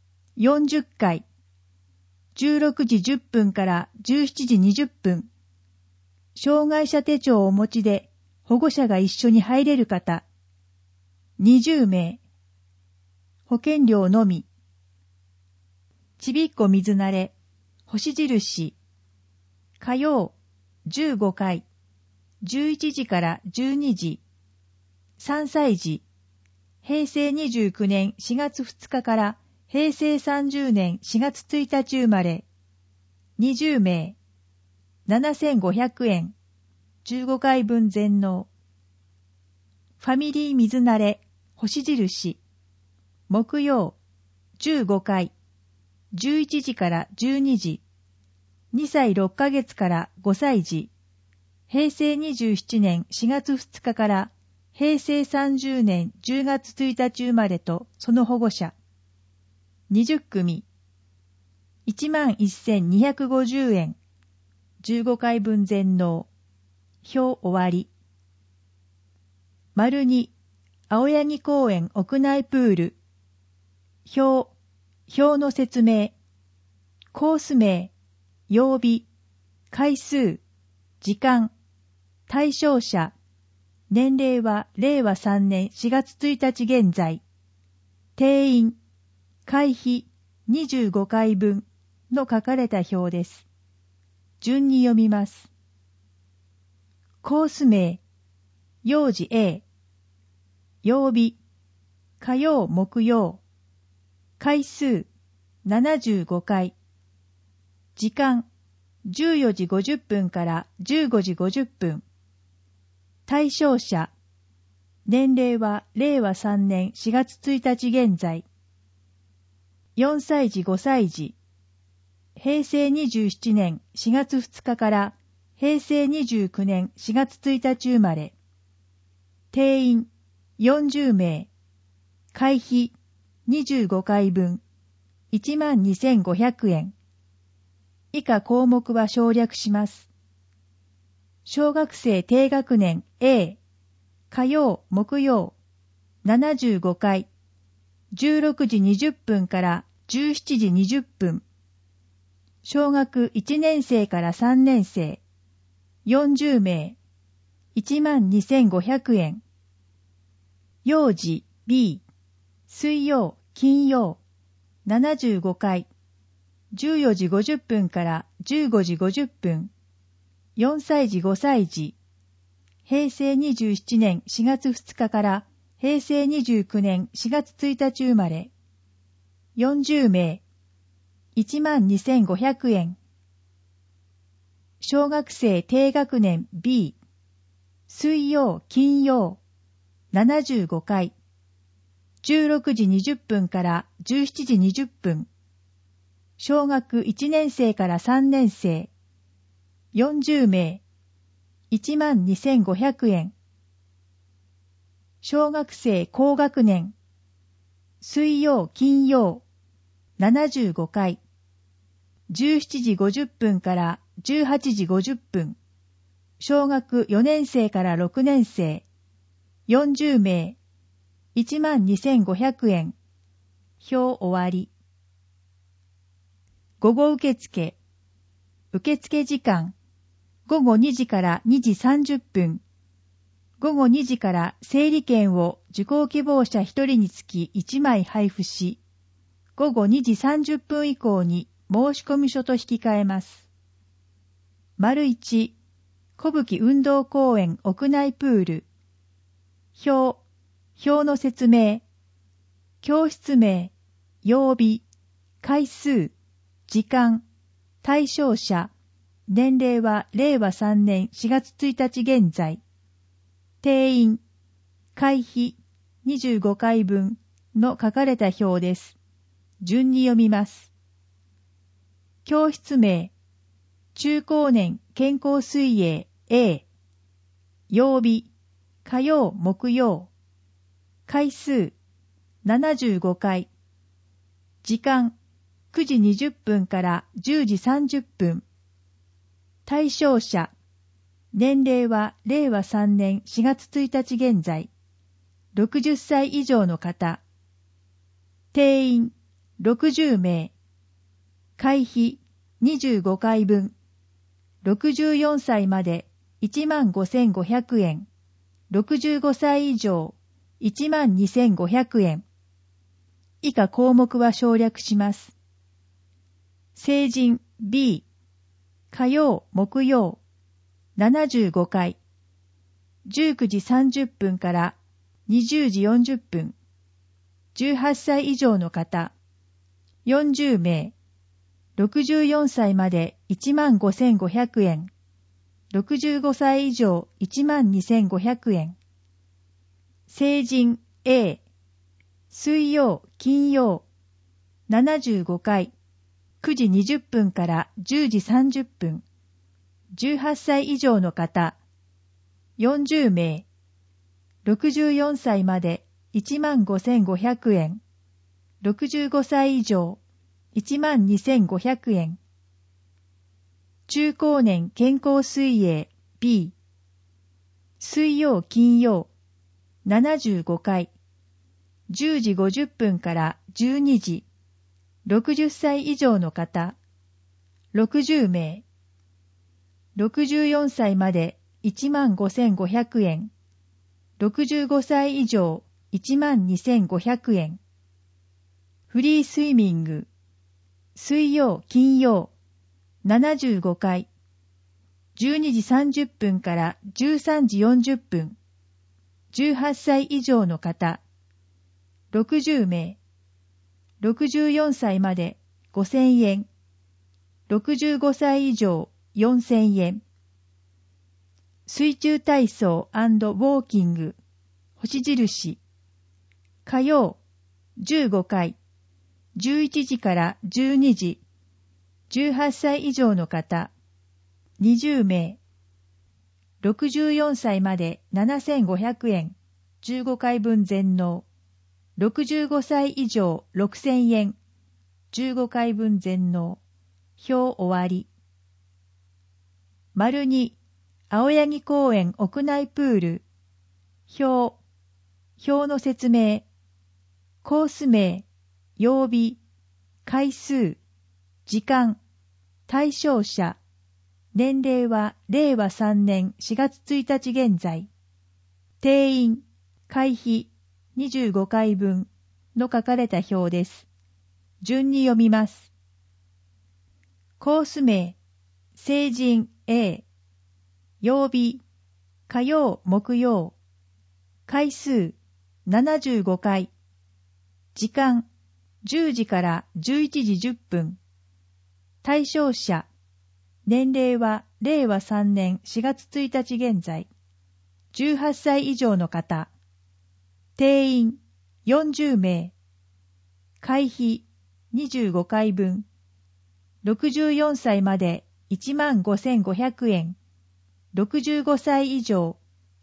40回、16時10分から17時20分、障害者手帳をお持ちで保護者が一緒に入れる方、20名、保険料のみ。ちびっこ水慣れ、星印、火曜15回、11時から12時、3歳児、平成29年4月2日から平成30年4月1日生まれ、20名、7,500円、15回分全納。ファミリー水慣れ、星印、木曜、15回、11時から12時、2歳6ヶ月から5歳児、平成27年4月2日から平成30年10月1日生まれとその保護者、20組、11,250円、15回分全納。表終わり。丸2、青柳公園屋内プール。表の説明。コース名、曜日、回数、時間、対象者、年齢は令和3年4月1日現在。定員、会費25回分の書かれた表です。順に読みます。コース名、幼児 A、曜日、火曜木曜、回数75回、時間 14時50分から15時50分。対象者、年齢は令和3年4月1日現在。4歳児5歳児。平成27年4月2日から平成29年4月1日生まれ。定員40名。会費25回分。12,500円。以下項目は省略します。小学生低学年 A、火曜、木曜、75回、16時20分から17時20分。小学1年生から3年生、40名、12,500円。幼児 B、水曜、金曜、75回、14時50分から15時50分。4歳児5歳児。平成27年4月2日から平成29年4月1日生まれ。40名。12,500円。小学生低学年 B。水曜、金曜。75回。16時20分から17時20分。小学1年生から3年生。40名。12,500円。小学生高学年。水曜、金曜。75回。17時50分から18時50分。小学4年生から6年生。40名。12,500円。表終わり。午後受付。受付時間。午後2時から2時30分。午後2時から整理券を受講希望者1人につき1枚配布し、午後2時30分以降に申込書と引き換えます。丸1、小吹運動公園屋内プール。表の説明。教室名、曜日、回数、時間、対象者、年齢は令和3年4月1日現在。定員、会費25回分の書かれた表です。順に読みます。教室名、中高年健康水泳 A。曜日、火曜、木曜。回数、75回。時間、9時20分から10時30分。対象者、年齢は令和3年4月1日現在。60歳以上の方。定員、60名。会費、25回分。64歳まで 15,500円。65歳以上、12,500円。以下項目は省略します。成人 B、火曜、木曜、75回、19時30分から20時40分、18歳以上の方、40名、64歳まで 15,500円、65歳以上 12,500円。成人 A、水曜、金曜、75回、9時20分から10時30分、18歳以上の方、40名、64歳まで 15,500円、65歳以上 12,500円。中高年健康水泳 B。水曜、金曜、75回、10時50分から12時、60歳以上の方、60名、64歳まで 15,500円、65歳以上 12,500円。フリースイミング、水曜、金曜、75回、12時30分から13時40分、18歳以上の方、60名、64歳まで 5,000円、65歳以上 4000円。水中体操&ウォーキング、星印。火曜、15回、11時から12時、18歳以上の方、20名。64歳まで7500円、15回分全納。65歳以上6000円、15回分全納。表終わり。丸2、青柳公園屋内プール。表の説明。コース名、曜日、回数、時間、対象者、年齢は令和3年4月1日現在。定員、会費、25回分の書かれた表です。順に読みます。コース名、成人 A。曜日、火曜、木曜。回数、75回。時間、10時から11時10分。対象者、年齢は令和3年4月1日現在。18歳以上の方。定員、40名。会費、25回分。64歳まで15,500円。65歳以上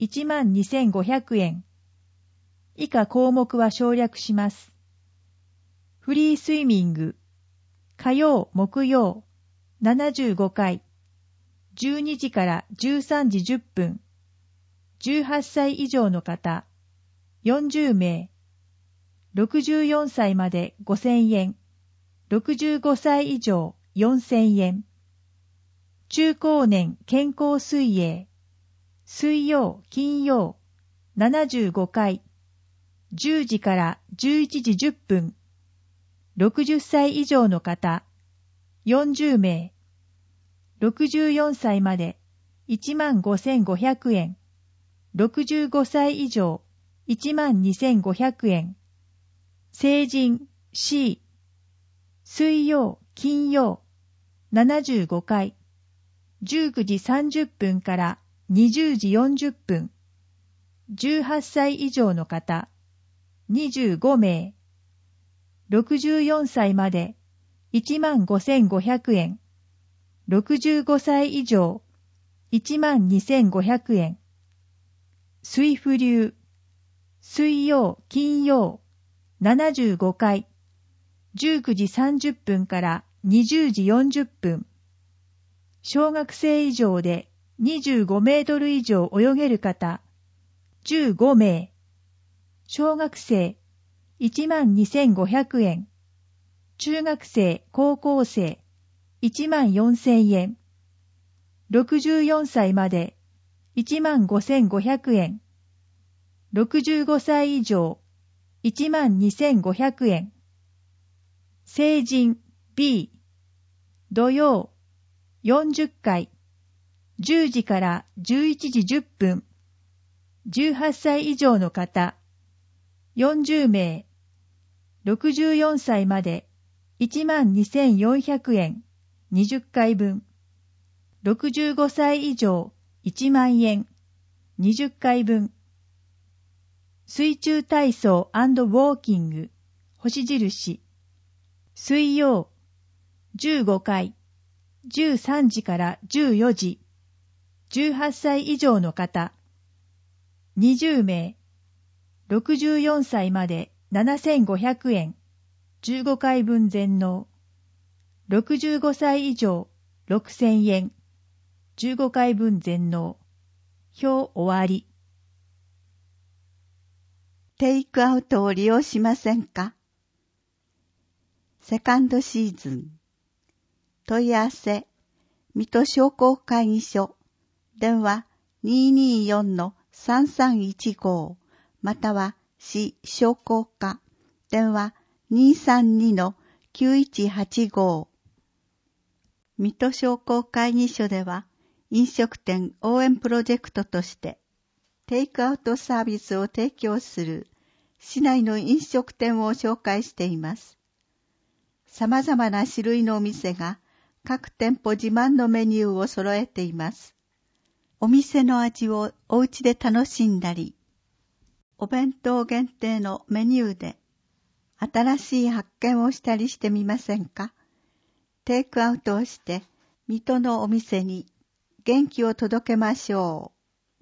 12,500円。以下項目は省略します。フリースイミング、火曜、木曜、75回、12時から13時10分、18歳以上の方、40名、64歳まで5000円、65歳以上4000円。中高年健康水泳、水曜、金曜、75回、10時から11時10分、60歳以上の方、40名、64歳まで15,500円、65歳以上12,500円。成人 C、水曜、金曜、75回、19時30分から20時40分。18歳以上の方、25名。64歳まで15,500円。65歳以上12,500円。水浮流、水曜、金曜、75回、19時30分から20時40分。小学生以上で25メートル以上泳げる方、15名。小学生、12,500円。中学生、高校生、14,000円。64歳まで、15,500円。65歳以上、12,500円。成人 B、土曜、40回、10時から11時10分。18歳以上の方、40名。64歳まで12,400円、20回分。65歳以上1万円、20回分。水中体操&ウォーキング、星印。水曜、15回、13時から14時。18歳以上の方、20名。64歳まで7,500円、15回分全納。65歳以上6,000円、15回分全納。表終わり。 テイクアウトを利用しませんか？セカンドシーズン。問い合わせ、水戸商工会議所、電話 224-3315 または市商工課、電話 232-9185。水戸商工会議所では、飲食店応援プロジェクトとして、テイクアウトサービスを提供する市内の飲食店を紹介しています。様々な種類のお店が各店舗自慢のメニューを揃えています。お店の味をお家で楽しんだり、お弁当限定のメニューで新しい発見をしたりしてみませんか？テイクアウトをして水戸のお店に元気を届けましょう。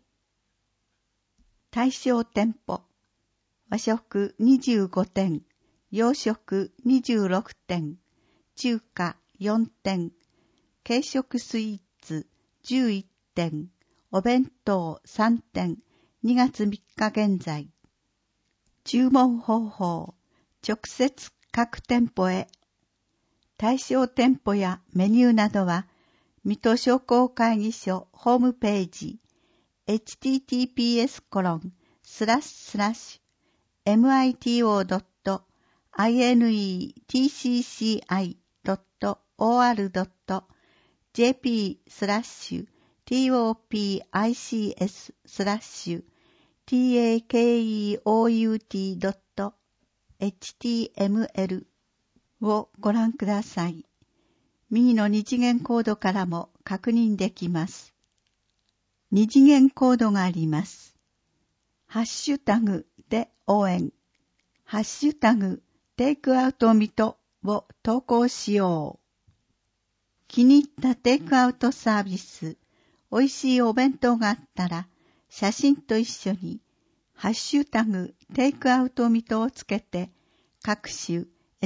対象店舗、和食25点、洋食26点、中華4点、軽食スイーツ11点、お弁当3点、2月3日現在。注文方法、直接各店舗へ。対象店舗やメニューなどは、水戸商工会議所ホームページ、https://mitocc.org/takeout.html をご覧ください。右の二次元コードからも確認できます。二次元コードがあります。ハッシュタグで応援、ハッシュタグテイクアウト水戸を投稿しよう。気に入ったテイクアウトサービス、おいしいお弁当があったら、写真と一緒にハッシュタグテイクアウト水戸をつけて、各種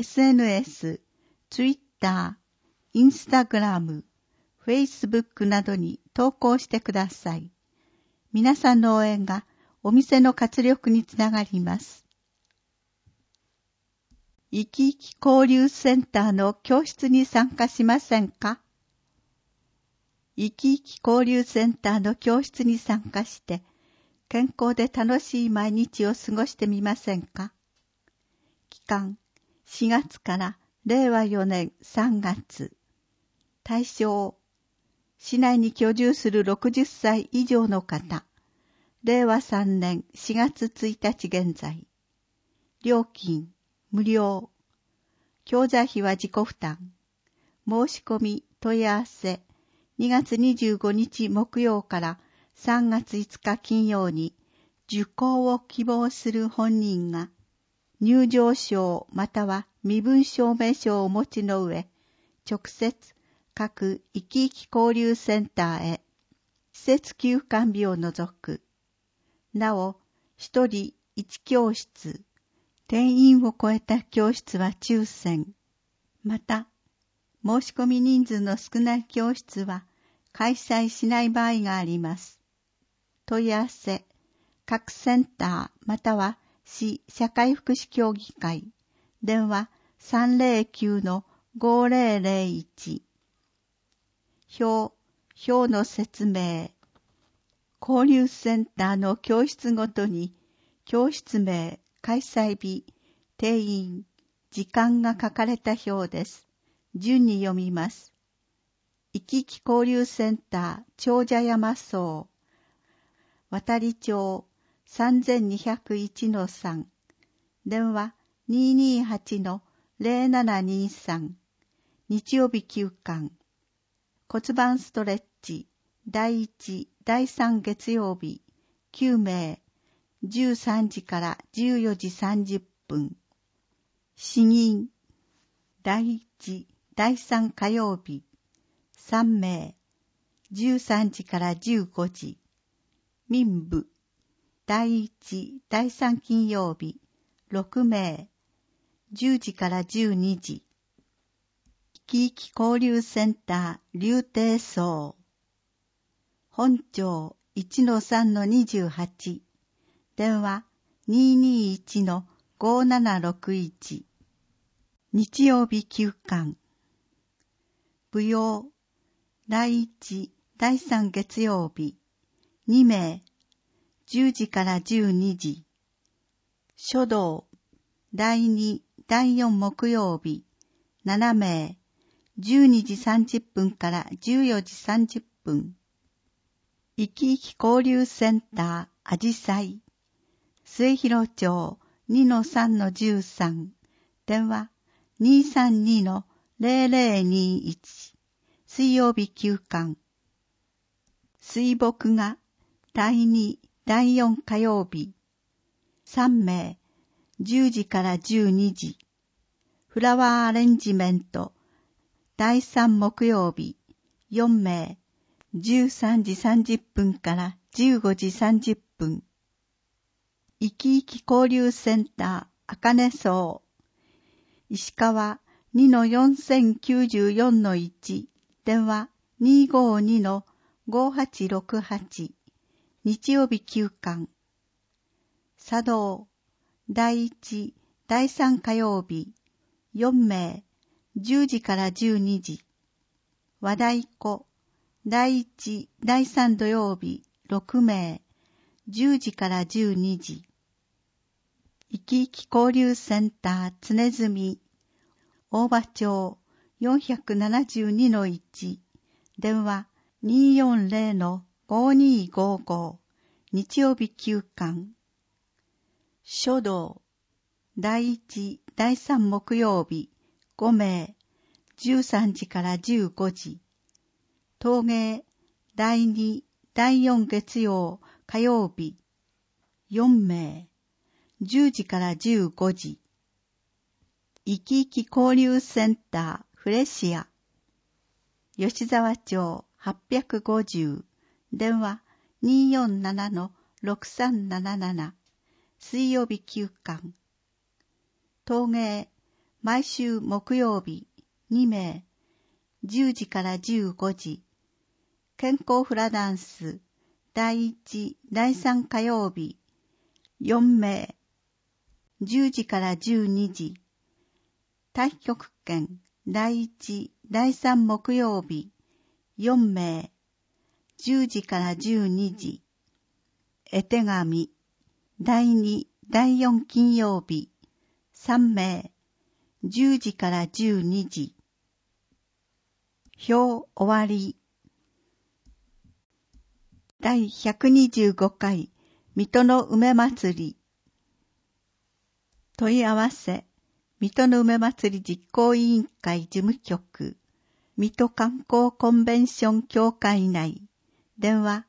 SNS、Twitter、インスタグラム、フェイスブックなどに投稿してください。皆さんの応援がお店の活力につながります。いきいき交流センターの教室に参加しませんか？いきいき交流センターの教室に参加して、健康で楽しい毎日を過ごしてみませんか？期間、4月から令和4年3月。対象、市内に居住する60歳以上の方。令和3年4月1日現在。料金、無料。教材費は自己負担。申し込み、問い合わせ。2月25日木曜から3月5日金曜に受講を希望する本人が入場証または身分証明書をお持ちの上、直接各いきいき交流センターへ、施設休館日を除く。なお、一人一教室、定員を超えた教室は抽選。また、申し込み人数の少ない教室は開催しない場合があります。問い合わせ、各センターまたは市社会福祉協議会、電話 309-5001。表の説明。交流センターの教室ごとに、教室名、開催日、定員、時間が書かれた表です。順に読みます。いきいき交流センター、長者山荘、渡里町 3201-3、電話 228-0723、日曜日休館。骨盤ストレッチ、第1、第3月曜日、9名、13時から14時30分。詩吟、第1、第3火曜日、3名、13時から15時。民部、第1、第3金曜日、6名、10時から12時。いきいき交流センター、竜亭荘。本町 1-3-28。電話 221-5761。日曜日休館。舞踊、第1、第3月曜日、2名、10時から12時。書道、第2、第4木曜日、7名、12時30分から14時30分。いきいき交流センター、あじさい。末広町 2-3-13。電話 232-0021。 水曜日休館。水墨画第2、第4火曜日。3名、10時から12時。フラワーアレンジメント第3木曜日。4名、13時30分から15時30分。いきいき交流センター、あかね荘。石川 2-4094-1、電話 252-5868。日曜日休館。茶道、第1、第3火曜日。4名、10時から12時。和太鼓、第1、第3土曜日、6名、10時から12時。いきいき交流センター常住、大場町 472-1、電話 240-5255、日曜日休館。書道、第1、第3木曜日、5名、13時から15時。陶芸、第2、第4月曜、火曜日、4名、10時から15時。いきいき交流センターフレシア。吉沢町850、電話 247-6377、水曜日休館。陶芸、毎週木曜日、2名、10時から15時。健康フラダンス、第1、第3火曜日、4名、10時から12時。太極拳、第1、第3木曜日、4名、10時から12時。絵手紙、第2、第4金曜日、3名、10時から12時。表終わり。第125回水戸の梅祭り。問い合わせ、水戸の梅祭り実行委員会事務局、水戸観光コンベンション協会内、電話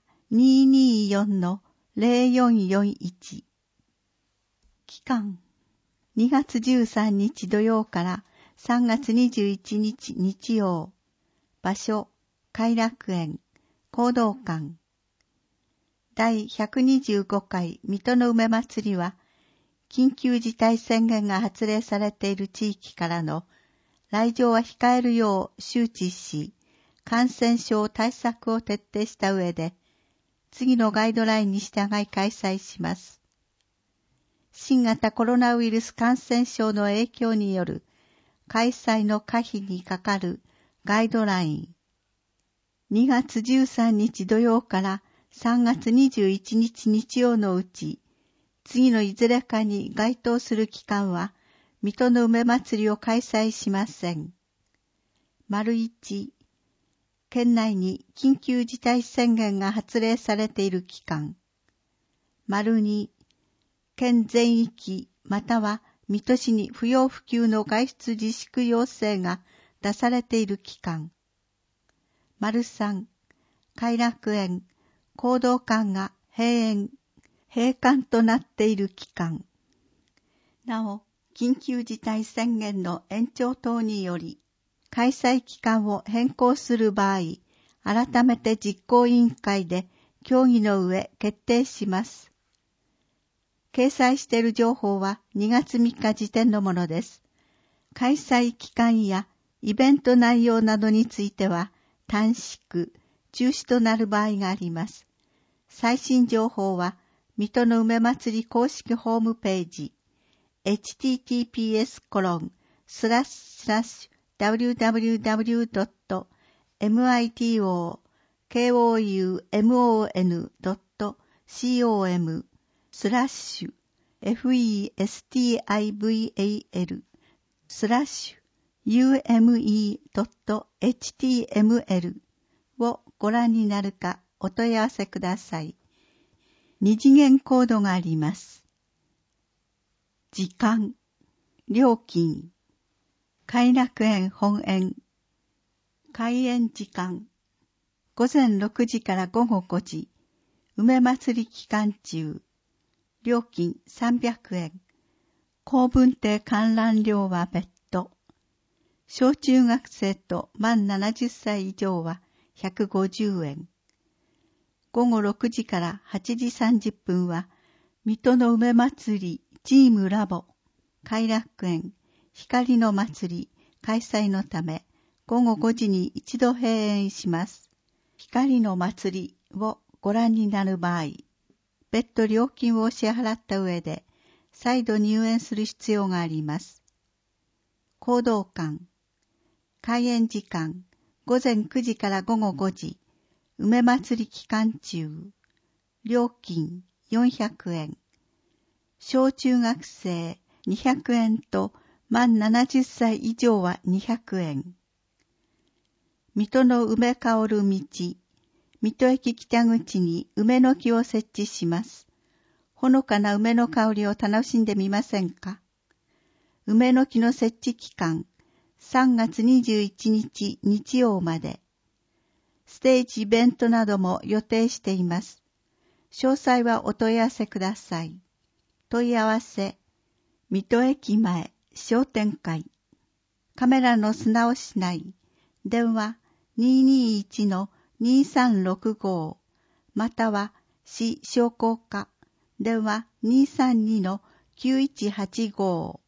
224-0441。期間、2月13日土曜から3月21日日曜。場所、偕楽園、講道館。第125回水戸の梅祭りは、緊急事態宣言が発令されている地域からの来場は控えるよう周知し、感染症対策を徹底した上で、次のガイドラインに従い開催します。新型コロナウイルス感染症の影響による開催の可否にかかるガイドライン。2月13日土曜から3月21日日曜のうち、次のいずれかに該当する期間は、水戸の梅祭りを開催しません。1、県内に緊急事態宣言が発令されている期間。2、県全域または水戸市に不要不急の外出自粛要請が出されている期間。3、偕楽園、講道館が閉館となっている期間。なお、緊急事態宣言の延長等により、開催期間を変更する場合、改めて実行委員会で協議の上決定します。掲載している情報は2月3日時点のものです。開催期間やイベント内容などについては短縮、中止となる場合があります。最新情報は水戸の梅祭り公式ホームページ https://www.festival.com/festival.html をご覧になるかお問い合わせください。二次元コードがあります。時間、料金、偕楽園本園、 開園時間、午前6時から午後5時、梅祭り期間中、料金300円、公文亭観覧料は別途、小中学生と満70歳以上は150円、午後6時から8時30分は、水戸の梅祭りチームラボ、偕楽園、光の祭り開催のため、午後5時に一度閉園します。光の祭りをご覧になる場合、別途料金を支払った上で、再度入園する必要があります。講道館、開園時間、午前9時から午後5時、梅祭り期間中、料金400円、小中学生200円と満70歳以上は200円。水戸の梅香る道、水戸駅北口に梅の木を設置します。ほのかな梅の香りを楽しんでみませんか？梅の木の設置期間、3月21日日曜まで。ステージイベントなども予定しています。詳細はお問い合わせください。問い合わせ、水戸駅前商店会。カメラの素直市内。電話 221-2365 または市商工課電話 232-9185